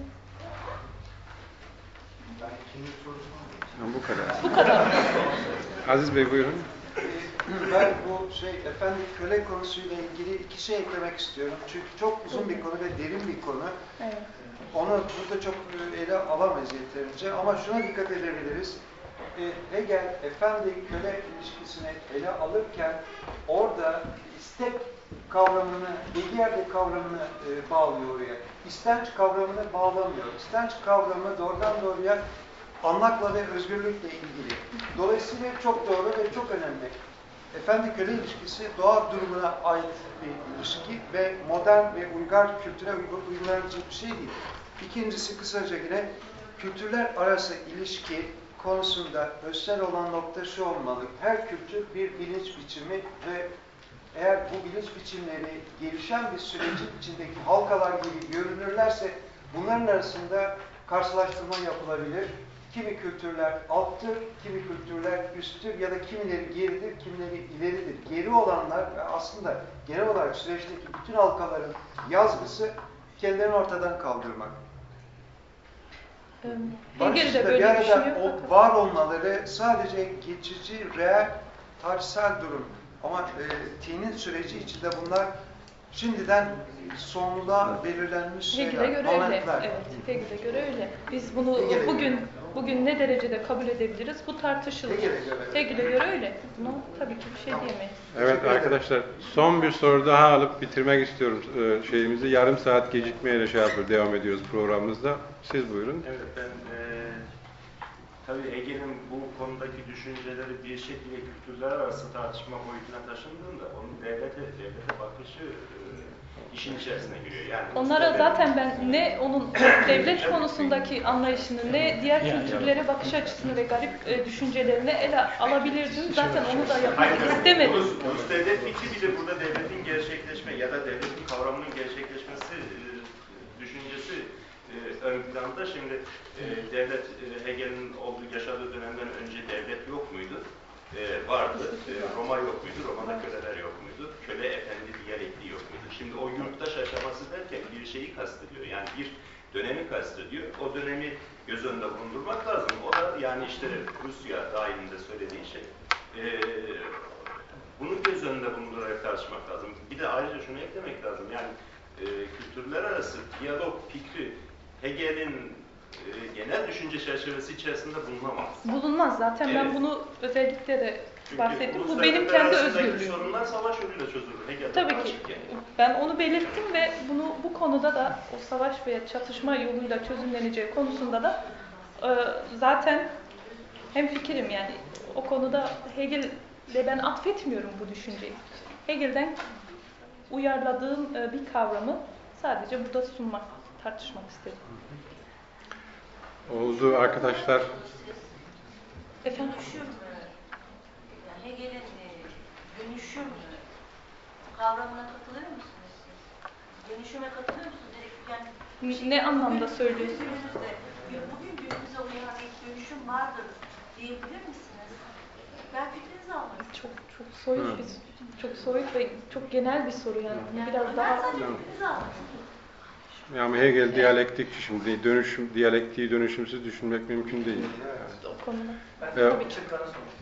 Ben ikinci sorusunu Ha, bu kadar. Bu kadar. Aziz Bey buyurun. Ben bu şey efendim köle konusuyla ilgili iki şey eklemek istiyorum. Çünkü çok uzun bir konu ve derin bir konu. Evet. Onu burada çok e, ele alamayız yeterince ama şuna dikkat edebiliriz. E, Hegel efendi köle ilişkisini ele alırken orada istek kavramını, Hegel kavramını e, bağlıyor oraya. İstenç kavramını bağlamıyor. İstenç kavramı doğrudan doğruya anlakla ve özgürlükle ilgili. Dolayısıyla çok doğru ve çok önemli. Efendi köle ilişkisi doğa durumuna ait bir ilişki ve modern ve uygar kültüre uygulanabilecek bir şey değil. İkincisi kısaca yine kültürler arası ilişki konusunda özel olan nokta şu olmalı. Her kültür bir bilinç biçimi ve eğer bu bilinç biçimleri gelişen bir sürecin içindeki halkalar gibi görünürlerse bunların arasında karşılaştırma yapılabilir. Kimi kültürler alttır, kimi kültürler üsttür ya da kimileri geridir, kimileri ileridir. Geri olanlar aslında genel olarak süreçteki bütün halkaların yazgısı kendilerini ortadan kaldırmak. Hegel'de Bir böyle arada düşünüyor. o var olmaları sadece geçici, reel, tarihsel durum. Ama e, tinin süreci içinde bunlar şimdiden sonunda belirlenmiş Hegel'e şeyler, göre öyle. momentler. Evet, Hegel'e göre öyle. Biz bunu Hegel'e bugün göre. bugün ne derecede kabul edebiliriz? Bu tartışılır. Hegel'e göre. Hegel'e göre öyle. Buna tabii ki bir şey Tamam. diyemeyiz. Evet arkadaşlar, son bir soru daha alıp bitirmek istiyorum e, şeyimizi. Yarım saat gecikmeyle şey yapıyor, devam ediyoruz programımızda. Siz buyurun. Evet, ben e, tabii Hegel'in bu konudaki düşünceleri bir şekilde kültürler arası tartışma boyutuna taşındığında onun devlete, devlete bakışı e, işin içerisine giriyor. Yani Onlara devlet- zaten ben ne onun devlet konusundaki anlayışını ne diğer kültürlere bakış açısını ve garip e, düşüncelerini ele alabilirdim. Zaten onu da yapmak Hayır, istemedim. ulus, ulus devlet fikri bile burada devletin gerçekleşme ya da devletin kavramının gerçekleşmesi e, düşüncesi e, ön planda. Şimdi e, devlet e, Hegel'in olduğu yaşadığı dönemden önce devlet yok muydu? E, vardı. E, Roma yok muydu? Roma'da köleler yok muydu? Köle efendi diyalektiği yok muydu? Şimdi o yurttaş aşaması derken bir şeyi kastediyor. Yani bir dönemi kastediyor. O dönemi göz önünde bulundurmak lazım. O da yani işte Rusya dahilinde söylediği şey. E, bunu göz önünde bulundurarak tartışmak lazım. Bir de ayrıca şunu eklemek lazım. Yani e, kültürler arası diyalog fikri Hegel'in e, genel düşünce çerçevesi içerisinde bulunamaz. Bulunmaz zaten. Evet. Ben bunu özellikle de Çünkü bahsettim. Bu uluslararası benim kendi arasındaki özgürlüğüm. sorunlar savaş yoluyla çözülür. Hegel'de Tabii ki. açık yani. Ben onu belirttim ve bunu bu konuda da o savaş veya çatışma yoluyla çözümleneceği konusunda da e, zaten hemfikirim yani. O konuda Hegel'le ben atfetmiyorum bu düşünceyi. Hegel'den uyarladığım e, bir kavramı sadece burada sunmak, tartışmak istedim. Oldu arkadaşlar. Efendim? Dönüşüm, yani Hegel'in e, dönüşüm kavramına katılıyor musunuz siz? Dönüşüme katılıyor musunuz? Direkt yani, Ne anlamda söylüyorsunuz? Günümüzde, bugün günümüze uyan bir dönüşüm vardır diyebilir misiniz? Ben fikrinizi almak istiyorum. Çok çok soyut bir çok soyut ve çok genel bir soru yani. Yani Biraz ben daha sadece fikrinizi almak istiyorum. Yani Hegel diyalektik, şimdi dönüşüm, diyalektiği dönüşümsüz düşünmek mümkün değil. o konuda. Ben Evet. tabii Richard Kahn'a sormuştum.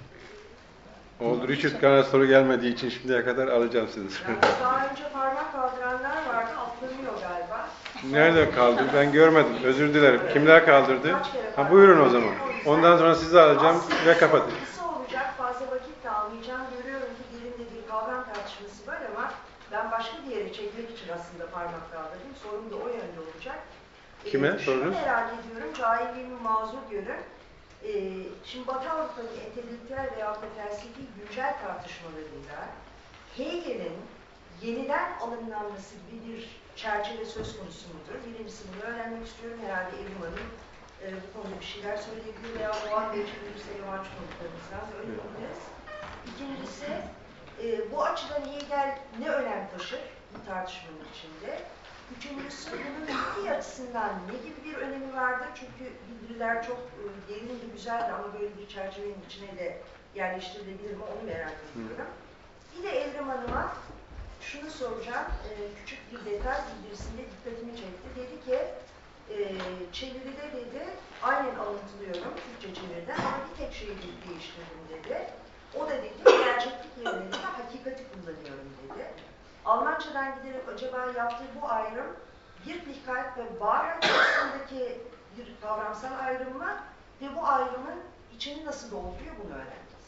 Oldu. Richard Kahn'a soru gelmediği için şimdiye kadar alacağım sizi. Yani daha önce parmak kaldıranlar vardı, atlanıyor galiba. Nerede kaldı? Ben görmedim. Özür dilerim. Kimler kaldırdı? Ha buyurun o zaman. Ondan sonra sizi alacağım ve kapatayım. Kısa olacak, fazla vakit de almayacağım. Görüyorum ki dilimde bir kavram tartışması var ama ben başka bir yere çekmek için aslında parmak kaldırdım. Sorum da o yönde olacak. Kime Ee, sorunuz? Şunu merak ediyorum, cahilliğimi mazur görün. Ee, şimdi Batı Avrupa'nın entelektüel veya da felsefi güncel tartışmalarında Hegel'in yeniden alımlanması gibi bir çerçeve söz konusu mudur? Birincisi bunu öğrenmek istiyorum. Herhalde Evrim Hanım e, bu konuda bir şeyler söyleyebilir veya Doğan Bey çevirirse yabancı konuklarımızdan öyle biliriz. İkincisi, e, bu açıdan Hegel ne önem taşır bu tartışmanın içinde? Üçüncüsü, bunun bilgi açısından ne gibi bir önemi vardır? Çünkü bildiriler çok e, derin ve güzeldi ama böyle bir çerçevenin içine de yerleştirilebilir mi onu merak ediyorum. Bir de Evrim Hanım'a şunu soracağım, e, küçük bir detay bildirisinde dikkatimi çekti. Dedi ki, e, çeviride dedi, aynen alıntılıyorum Türkçe çeviride ama bir tek şeyi değiştirdim dedi. O da dedi, gerçeklik yerine de hakikati kullanıyorum dedi. Almancadan giderek acaba yaptığı bu ayrım Wirklichkeit ve Wahrheit arasındaki bir kavramsal ayrım mı ve bu ayrımın içini nasıl dolduruyor bunu öğreneceğiz.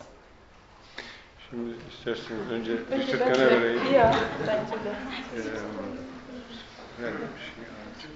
Şimdi isterseniz önce Önce Richard ben Kahn'a vereyim. Ya, bence de. Ee, vermemiş. Artık,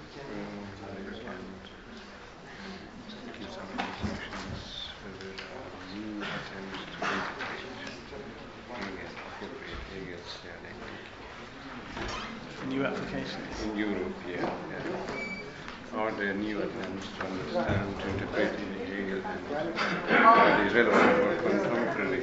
New applications. in Europe, yeah, yeah. Are there new attempts to understand, to interpret Hegel and is relevant for confirmatory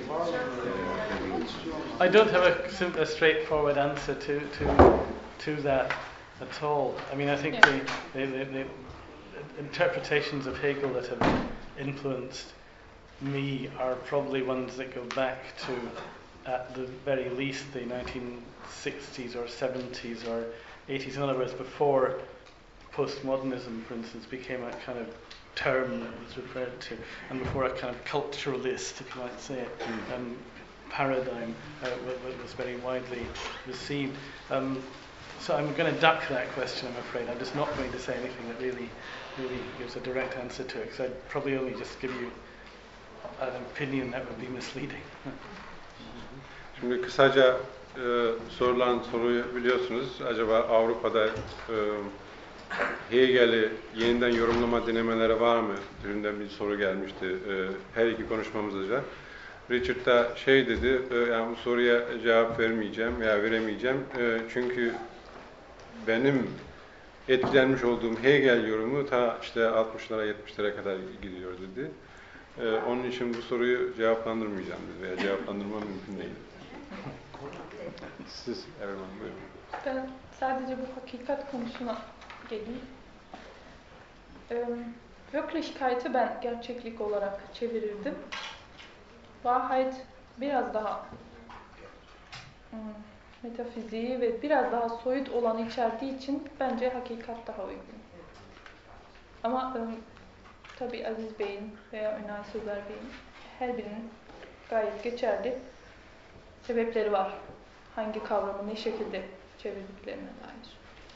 uh, I don't have a, sim- a straightforward answer to, to to that at all. I mean, I think Yeah. the, the, the, the interpretations of Hegel that have influenced me are probably ones that go back to, at the very least, the nineteen sixties or seventies or eighties. In other words, before postmodernism, for instance, became a kind of term that was referred to, and before a kind of culturalist, if you might say it, Mm. um, paradigm uh, w- w- was very widely received. Um, so I'm going to duck that question, I'm afraid. I'm just not going to say anything that really, really gives a direct answer to it, because I'd probably only just give you an opinion that would be misleading. Şimdi kısaca e, sorulan soruyu biliyorsunuz. Acaba Avrupa'da e, Hegel'i yeniden yorumlama denemeleri var mı? Türünden bir soru gelmişti e, her iki konuşmamızda. Richard da şey dedi, e, yani bu soruya cevap vermeyeceğim veya veremeyeceğim. E, çünkü benim etkilenmiş olduğum Hegel yorumu ta işte altmışlara yetmişlere kadar gidiyor dedi. E, onun için bu soruyu cevaplandırmayacağım dedi veya cevaplandırmam mümkün değil. Siz Erman buyurun. Ben sadece bu hakikat konusuna geleyim. Ee, Wirklichkeit'i ben gerçeklik olarak çevirirdim. Wahrheit biraz daha hmm, metafiziği ve biraz daha soyut olanı içerdiği için bence hakikat daha uygun. Ama ım, tabii Aziz Bey'in veya Önal Sözer Bey'in her birinin gayet geçerli sebepleri var. Hangi kavramı ne şekilde çevirdiklerine dair.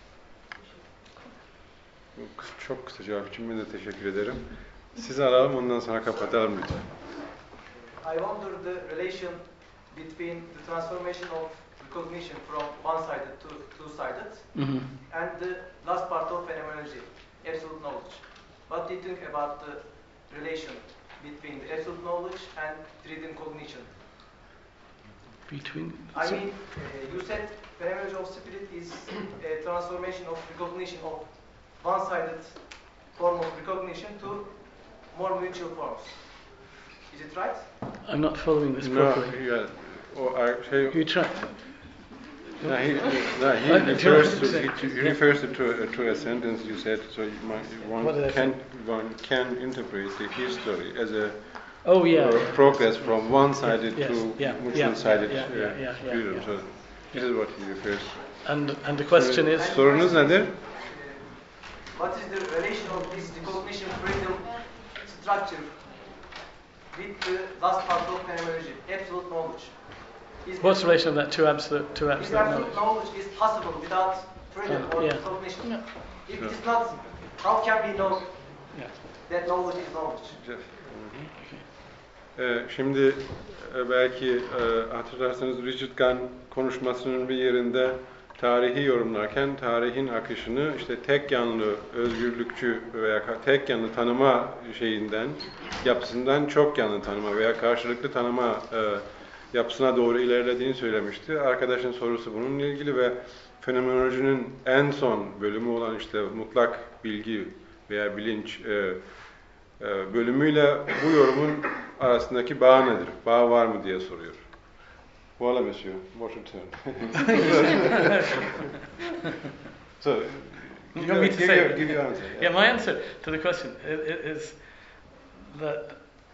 Çok kısa cevap için ben de teşekkür ederim. Sizi alalım, ondan sonra kapatalım lütfen. I wonder the relation between the transformation of recognition from one-sided to two-sided Mm-hmm. and the last part of phenomenology, absolute knowledge. What do you think about the relation between the absolute knowledge and three-dim cognition? Between. I mean, uh, you said phenomenology of spirit is a transformation of recognition of one-sided form of recognition to more mutual forms. Is it right? I'm not following this No, properly. yeah, o ar- şey, You try. no, he, no, he What- refers to he, he refers to, to, to a sentence you said, so you might, What did one I can one can interpret the history as a Oh yeah. uh, yeah. progress from one-sided Yes, to yeah, mutual-sided yeah, yeah, uh, yeah, yeah, freedom. yeah. So this is what he refers to. And and the question is. Sorunuz nedir? What is the relation of this recognition freedom structure with the last part of phenomenology, absolute knowledge? Is What's the the relation of that to absolute to Is absolute absolute knowledge? knowledge is possible without freedom Uh, or yeah. recognition? No. If Sure. it is not, how can we know Yeah. that knowledge is knowledge? Jeff. Ee, şimdi e, belki e, hatırlarsanız Richard Kahn konuşmasının bir yerinde tarihi yorumlarken tarihin akışını işte tek yanlı özgürlükçü veya ka- tek yanlı tanıma şeyinden, yapısından çok yanlı tanıma veya karşılıklı tanıma e, yapısına doğru ilerlediğini söylemişti. Arkadaşın sorusu bununla ilgili ve fenomenolojinin en son bölümü olan işte mutlak bilgi veya bilinç e, e, bölümüyle bu yorumun arasındaki bağ nedir? Bağ var mı diye soruyor. Voilà, monsieur. Votre turn. So, You give, want me your, to give, say your, it? give your answer. Yeah, my answer to the question is, is that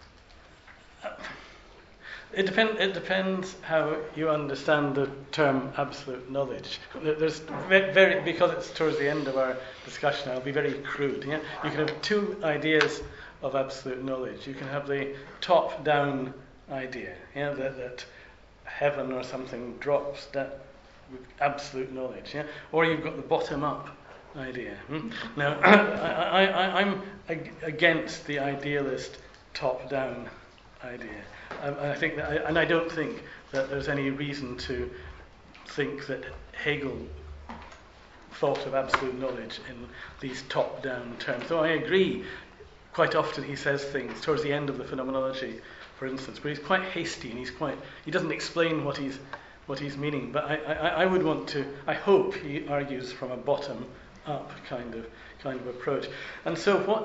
it, depend, it depends how you understand the term absolute knowledge. There's very, very, because it's towards the end of our discussion, I'll be very crude. Yeah? You can have two ideas of absolute knowledge. You can have the top-down idea, yeah, that, that heaven or something drops that with absolute knowledge, yeah, or you've got the bottom-up idea. Hmm? Now, I, I, I, I'm ag- against the idealist top-down idea. Um, I think that, I, and I don't think that there's any reason to think that Hegel thought of absolute knowledge in these top-down terms. So I agree. Quite often he says things towards the end of the phenomenology, for instance, but he's quite hasty and he's quite. He doesn't explain what he's what he's meaning. But I, I, I would want to. I hope he argues from a bottom-up kind of kind of approach. And so what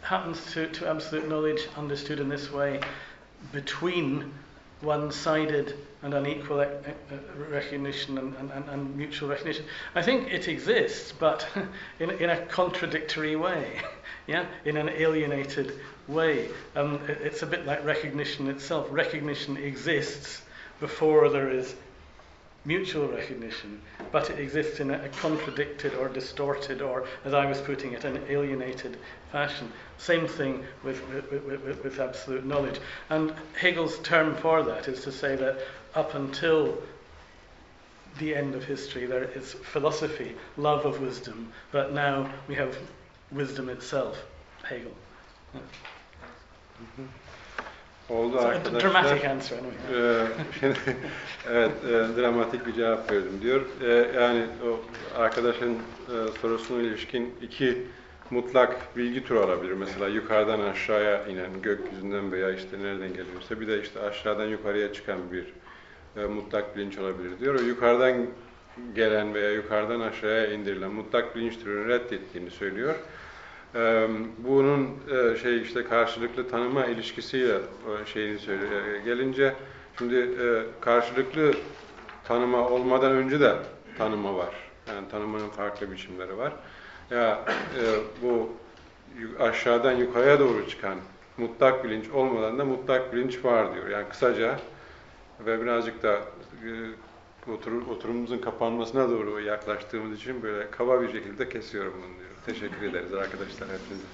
happens to, to absolute knowledge understood in this way between one-sided and unequal e- e- recognition and, and, and mutual recognition? I think it exists, but in, in a contradictory way, yeah, in an alienated way. Um, it, it's a bit like recognition itself. Recognition exists before there is mutual recognition, but it exists in a, a contradicted or distorted, or, as I was putting it, an alienated fashion. Same thing with, with, with, with absolute knowledge. And Hegel's term for that is to say that up until the end of history there is philosophy, love of wisdom, but now we have wisdom itself. Hegel. Yeah. Mm-hmm. Oldu So a arkadaşlar. dramatic answer anyway. Ee, şimdi, evet, e, dramatik bir cevap verdim diyor. E, yani o arkadaşın e, sorusuna ilişkin iki mutlak bilgi türü olabilir. Mesela yukarıdan aşağıya inen, gökyüzünden veya işte nereden geliyorsa, bir de işte aşağıdan yukarıya çıkan bir e, mutlak bilinç olabilir diyor. O yukarıdan gelen veya yukarıdan aşağıya indirilen mutlak bilinç türünü reddettiğini söylüyor. Ee, bunun e, şey işte karşılıklı tanıma ilişkisiyle e, şeyini söylüyor. E, gelince şimdi e, karşılıklı tanıma olmadan önce de tanıma var. Yani tanımanın farklı biçimleri var. Ya e, bu aşağıdan yukarıya doğru çıkan mutlak bilinç olmadan da mutlak bilinç var diyor. Yani kısaca ve birazcık da e, otur, oturumumuzun kapanmasına doğru yaklaştığımız için böyle kaba bir şekilde kesiyorum bunu diyor. Teşekkür ederiz arkadaşlar hepinize.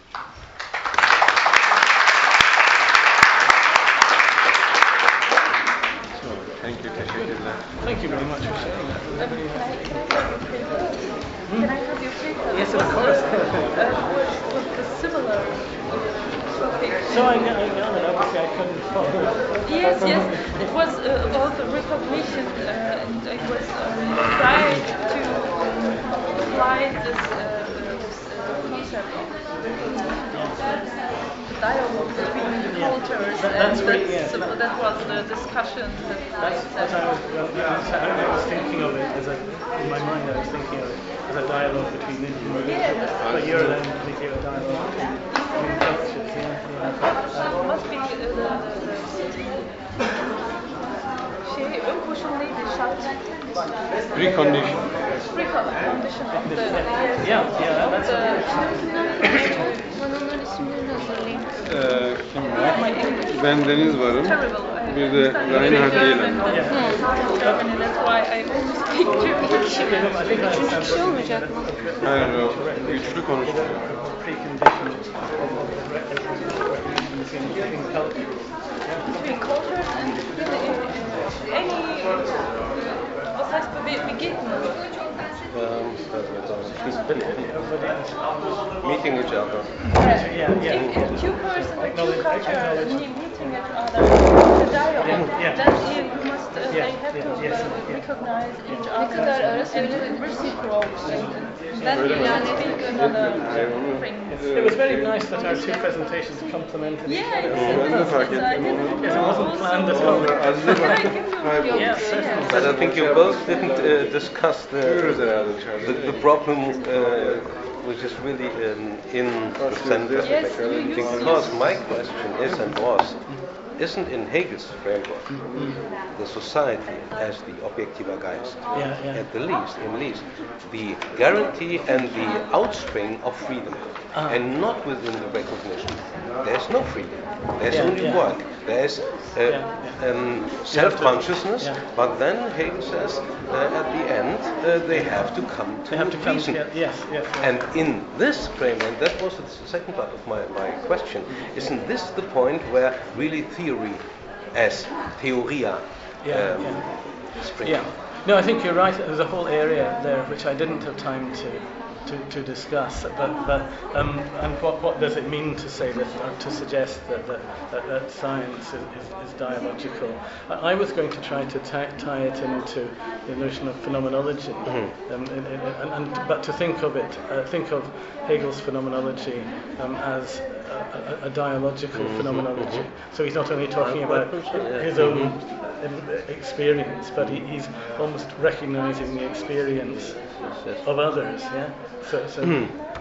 So, thank you, teşekkürler. Thank you very much for sharing that. Um, can, I, can I have your paper? Can I have your paper? Yes, of course. Uh, was, was the similar uh, paper? So I know, I know that obviously I couldn't follow. Yes, yes. It was uh, about the recognition, uh, and I was um, trying to um, apply this, uh, this uh, concept of the dialogue between the cultures, That- that's and great, that's- yes. so that was the discussion. That That's what I was, I was thinking of it as a, in my mind I was thinking of it as a dialogue between individuals, but you're then thinking of a dialogue between, between cultures, yeah. yeah. must be the, the, the, the şey, ön koşul neydi? Şart. Recondition. Recondition of the, yes. Yeah, yeah, that's the, Ben onların isimlerini hazırlayayım. Ee, kim var? Ben Deniz varım. Bir de Reinhard Ehlen. Germany, that's why I always speak German. Üçüncü kişi olmayacak mı? Hayır, o güçlü konuşuyor. Between cultures and uh, any, was heißt be- begegnen? Meeting each other. Yeah, if, if two persons, two cultures are meeting each other in a dialogue, Yeah. then you you must, uh, Yeah. they have Yeah. to Yes. uh, recognize each Ne other kadar ara and söyledim. reciprocal. Then Öyle you mi? can speak another Hayır, onu, thing. It was very nice that our two presentations complemented each Yeah, other. yes, Ben de fark yes, I ettim did. onu. Yes, it wasn't planned at all. Azize Can I bak, give you kaybolmuş. Yes, certainly. But I think you both didn't uh, discuss the, Yürürüz herhalde dışarıda. the, the problem uh, which is really um, in the center. Yes, you- you- Because my question is and was, isn't in Hegel's framework the society as the objektiver Geist, Yeah, yeah. at the least, in least, the guarantee and the outspring of freedom, Ah. and not within the recognition. There's no freedom. There's Yeah, only yeah. work. There's uh, Yeah, um, self-consciousness, Yeah. but then Hegel says uh, at the end uh, they have to come to They have to come reason. together. Yes, yes. yes. And in this framework, that was the second part of my, my question, isn't this the point where really theory as theoria Yeah, um, yeah. springs? Yeah. No, I think you're right. There's a whole area there which I didn't have time to to, to discuss. But but um, and what what does it mean to say that, or to suggest that that, that, that science is, is, is dialogical? I, I was going to try to tie, tie it into the notion of phenomenology, Mhm. um, and, and, and but to think of it, uh, think of Hegel's phenomenology um, as a, a, a dialogical Mhm, phenomenology. mhm. So he's not only talking Quite about crucial, yeah. his own Mhm. um, experience, but he, he's almost recognizing the experience yes. of others. Yeah. So, so Mhm.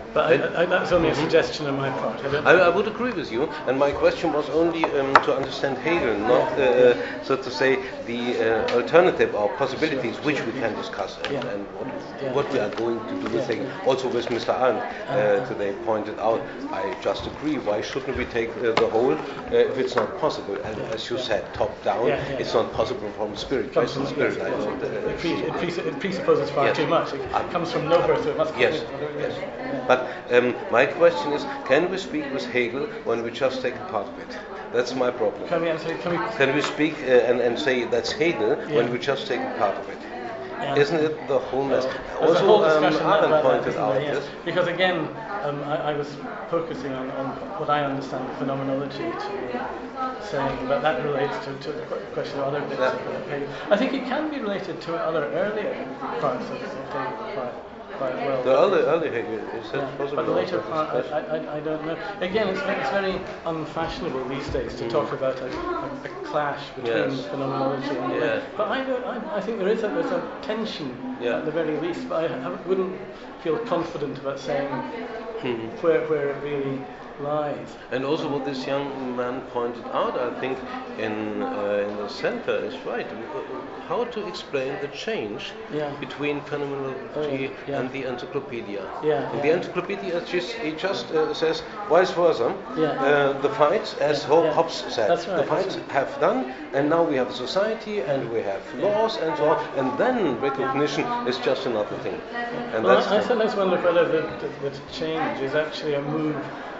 But I, I, that's only a suggestion on my part. I, don't I, I would agree with you, and my question was only um, to understand Hegel, not uh, so to say the uh, alternative or possibilities which we can discuss, and, Yeah. and what, Yeah. what we are going to do with Hegel. Also, with Mister Arendt uh, today pointed out, I just agree. Why shouldn't we take uh, the whole uh, if it's not possible? And as you said, top down, Yeah, yeah. it's not possible from spirit. Comes Western from- spirit. yes, I yes. don't. Uh, It, pre- see it, why. pre- it presupposes far Yes. too much. It Um, comes from nowhere, so it must come Yes, in. yes. But um, my question is, can we speak with Hegel when we just take a part of it? That's my problem. Can we answer? Can we? Can we speak uh, and, and say that's Hegel Yeah. when we just take a part of it? Yeah. Isn't it the whole mess? There's a Also, whole um, discussion Arendt about that, pointed isn't out there? Yes. this. Because again, um, I, I was focusing on, on what I understand the phenomenology to saying, but that relates to, to the que- question of other bits Yeah. of Hegel. I think it can be related to other earlier parts of, of Hegel quite, quite well. The early, early Hegel, is that Yeah, possible? but the later Also part, discuss? I, I, I don't know. Again, it's, ve- it's very unfashionable these days to talk about a, a, a clash between Yes. phenomenology and Yeah. but I, don't, I, I think there is a, there's a tension Yeah. at the very least. But I, I wouldn't feel confident about saying Mhm. where where it really lies. And also what this young man pointed out, I think, in uh, in the center is right. How to explain the change Yeah. between phenomenology Oh, yeah. and the encyclopedia? Yeah, In the yeah. encyclopedia, just, he just uh, says vice versa. Yeah. Uh, the fights, as Ho- Yeah. Hobbes said, That's right, the that's fights right. have done, and now we have a society, and we have laws, and so on, and then recognition is just another thing. And Well, that's I, I the- sometimes wonder whether the, the, the change is actually a move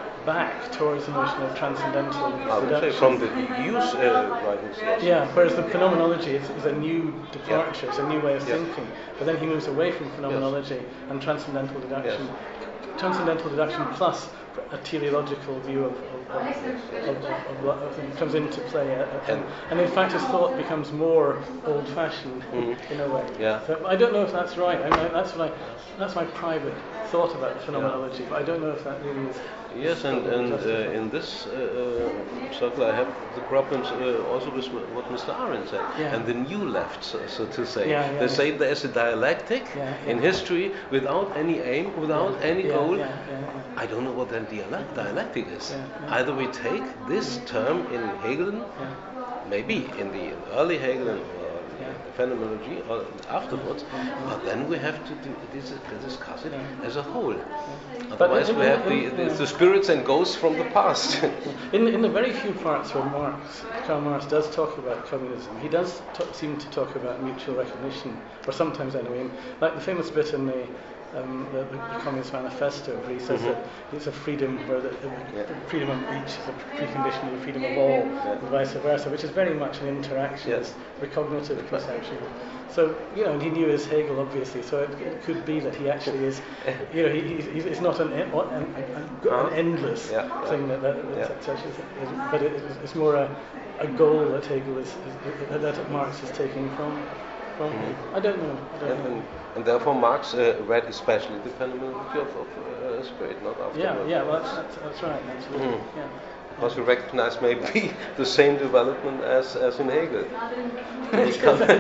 back towards the notion of transcendental I would say deduction. from the use uh, writings. Yes. Yeah, whereas the phenomenology is, is a new departure, it's a new way of Yes. thinking. But then he moves away from phenomenology and transcendental deduction. Transcendental deduction plus a teleological view of, of, of, of, of, of, of things comes into play. uh, uh, And, and in fact, his thought becomes more old-fashioned Mhm. in a way. Yeah. So I don't know if that's right. I mean, that's, what I, that's my private thought about phenomenology, but I don't know if that really is. Yes, and, and uh, in this uh, uh, circle I have the problems uh, also with what Mister Arendt said, Yeah. and the new left, so, so to say. Yeah, yeah, they yeah. say there is a dialectic Yeah, in yeah. history without any aim, without Yeah, any yeah, goal. yeah, yeah, yeah. I don't know what that dialect, dialectic is. Yeah, yeah. Either we take this term in Hegel, Yeah. maybe in the early Hegel or Yeah. the phenomenology or afterwards, but then we have to do, dis- discuss it Yeah. as a whole. But Otherwise, in- we have in- the, in- the, yeah. the spirits and ghosts from the past. In, in the very few parts where Marx, Karl Marx does talk about communism, he does t- seem to talk about mutual recognition, or sometimes anyway. Like the famous bit in the, um, the, the, the Communist Manifesto, where he says Mhm. that it's a freedom where the, the Yeah. freedom of each is a precondition of the freedom of all, and vice versa, which is very much an interactionist, Yes. recognitive conception. So, you know, and he knew his Hegel, obviously, so it, it could be that he actually is, you know, he, he's, he's, it's not an, en- an, an, an endless Yeah, yeah. thing that, that, Yeah. that such is, is, but it, it's more a, a goal that Hegel is, is that Marx is taking from. from Mhm. I don't know. I don't and, know. and, and therefore, Marx uh, read especially the phenomenology of, of uh, spirit, not after. Yeah, yeah, well, that's, that's, that's right, absolutely. Mm. Yeah. Because we recognize maybe the same development as, as in Hegel. Yes,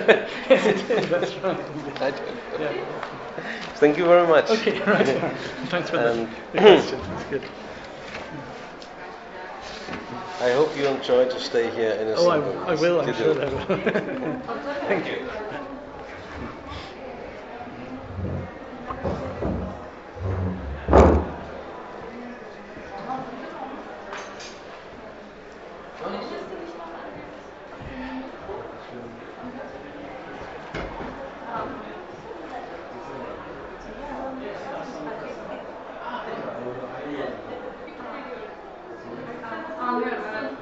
it is, that's right. I don't know. Yeah. Thank you very much. Okay, right. right. Thanks for the, And- the question. That's good. I hope you enjoy to stay here in a Oh, I, single I will, I'm Did sure you? I will. Thank you. Anlıyorum, evet.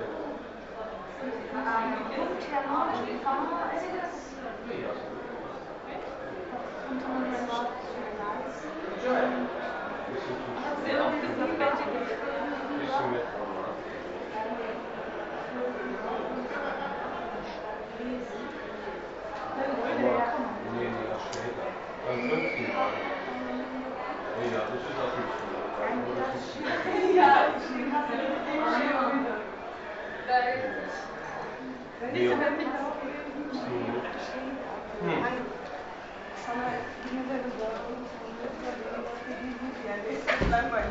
Bu terminoloji ama esas sana dinlerim de yani eserler var.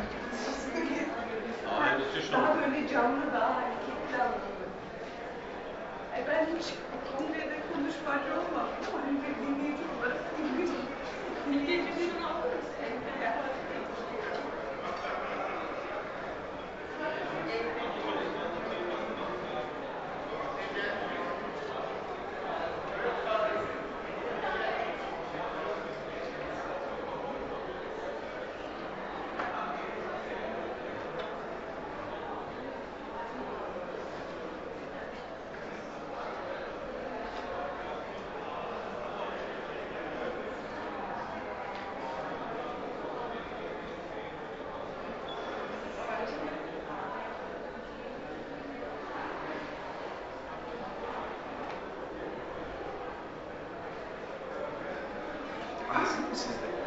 Daha böyle canlı, daha hareketli anladım. E ben hiç kongrede konuşmacı olmadım ama hani bir dinleyici olarak dinliyorum. Dinleyici şunu alırız. Anlasın mı sizde?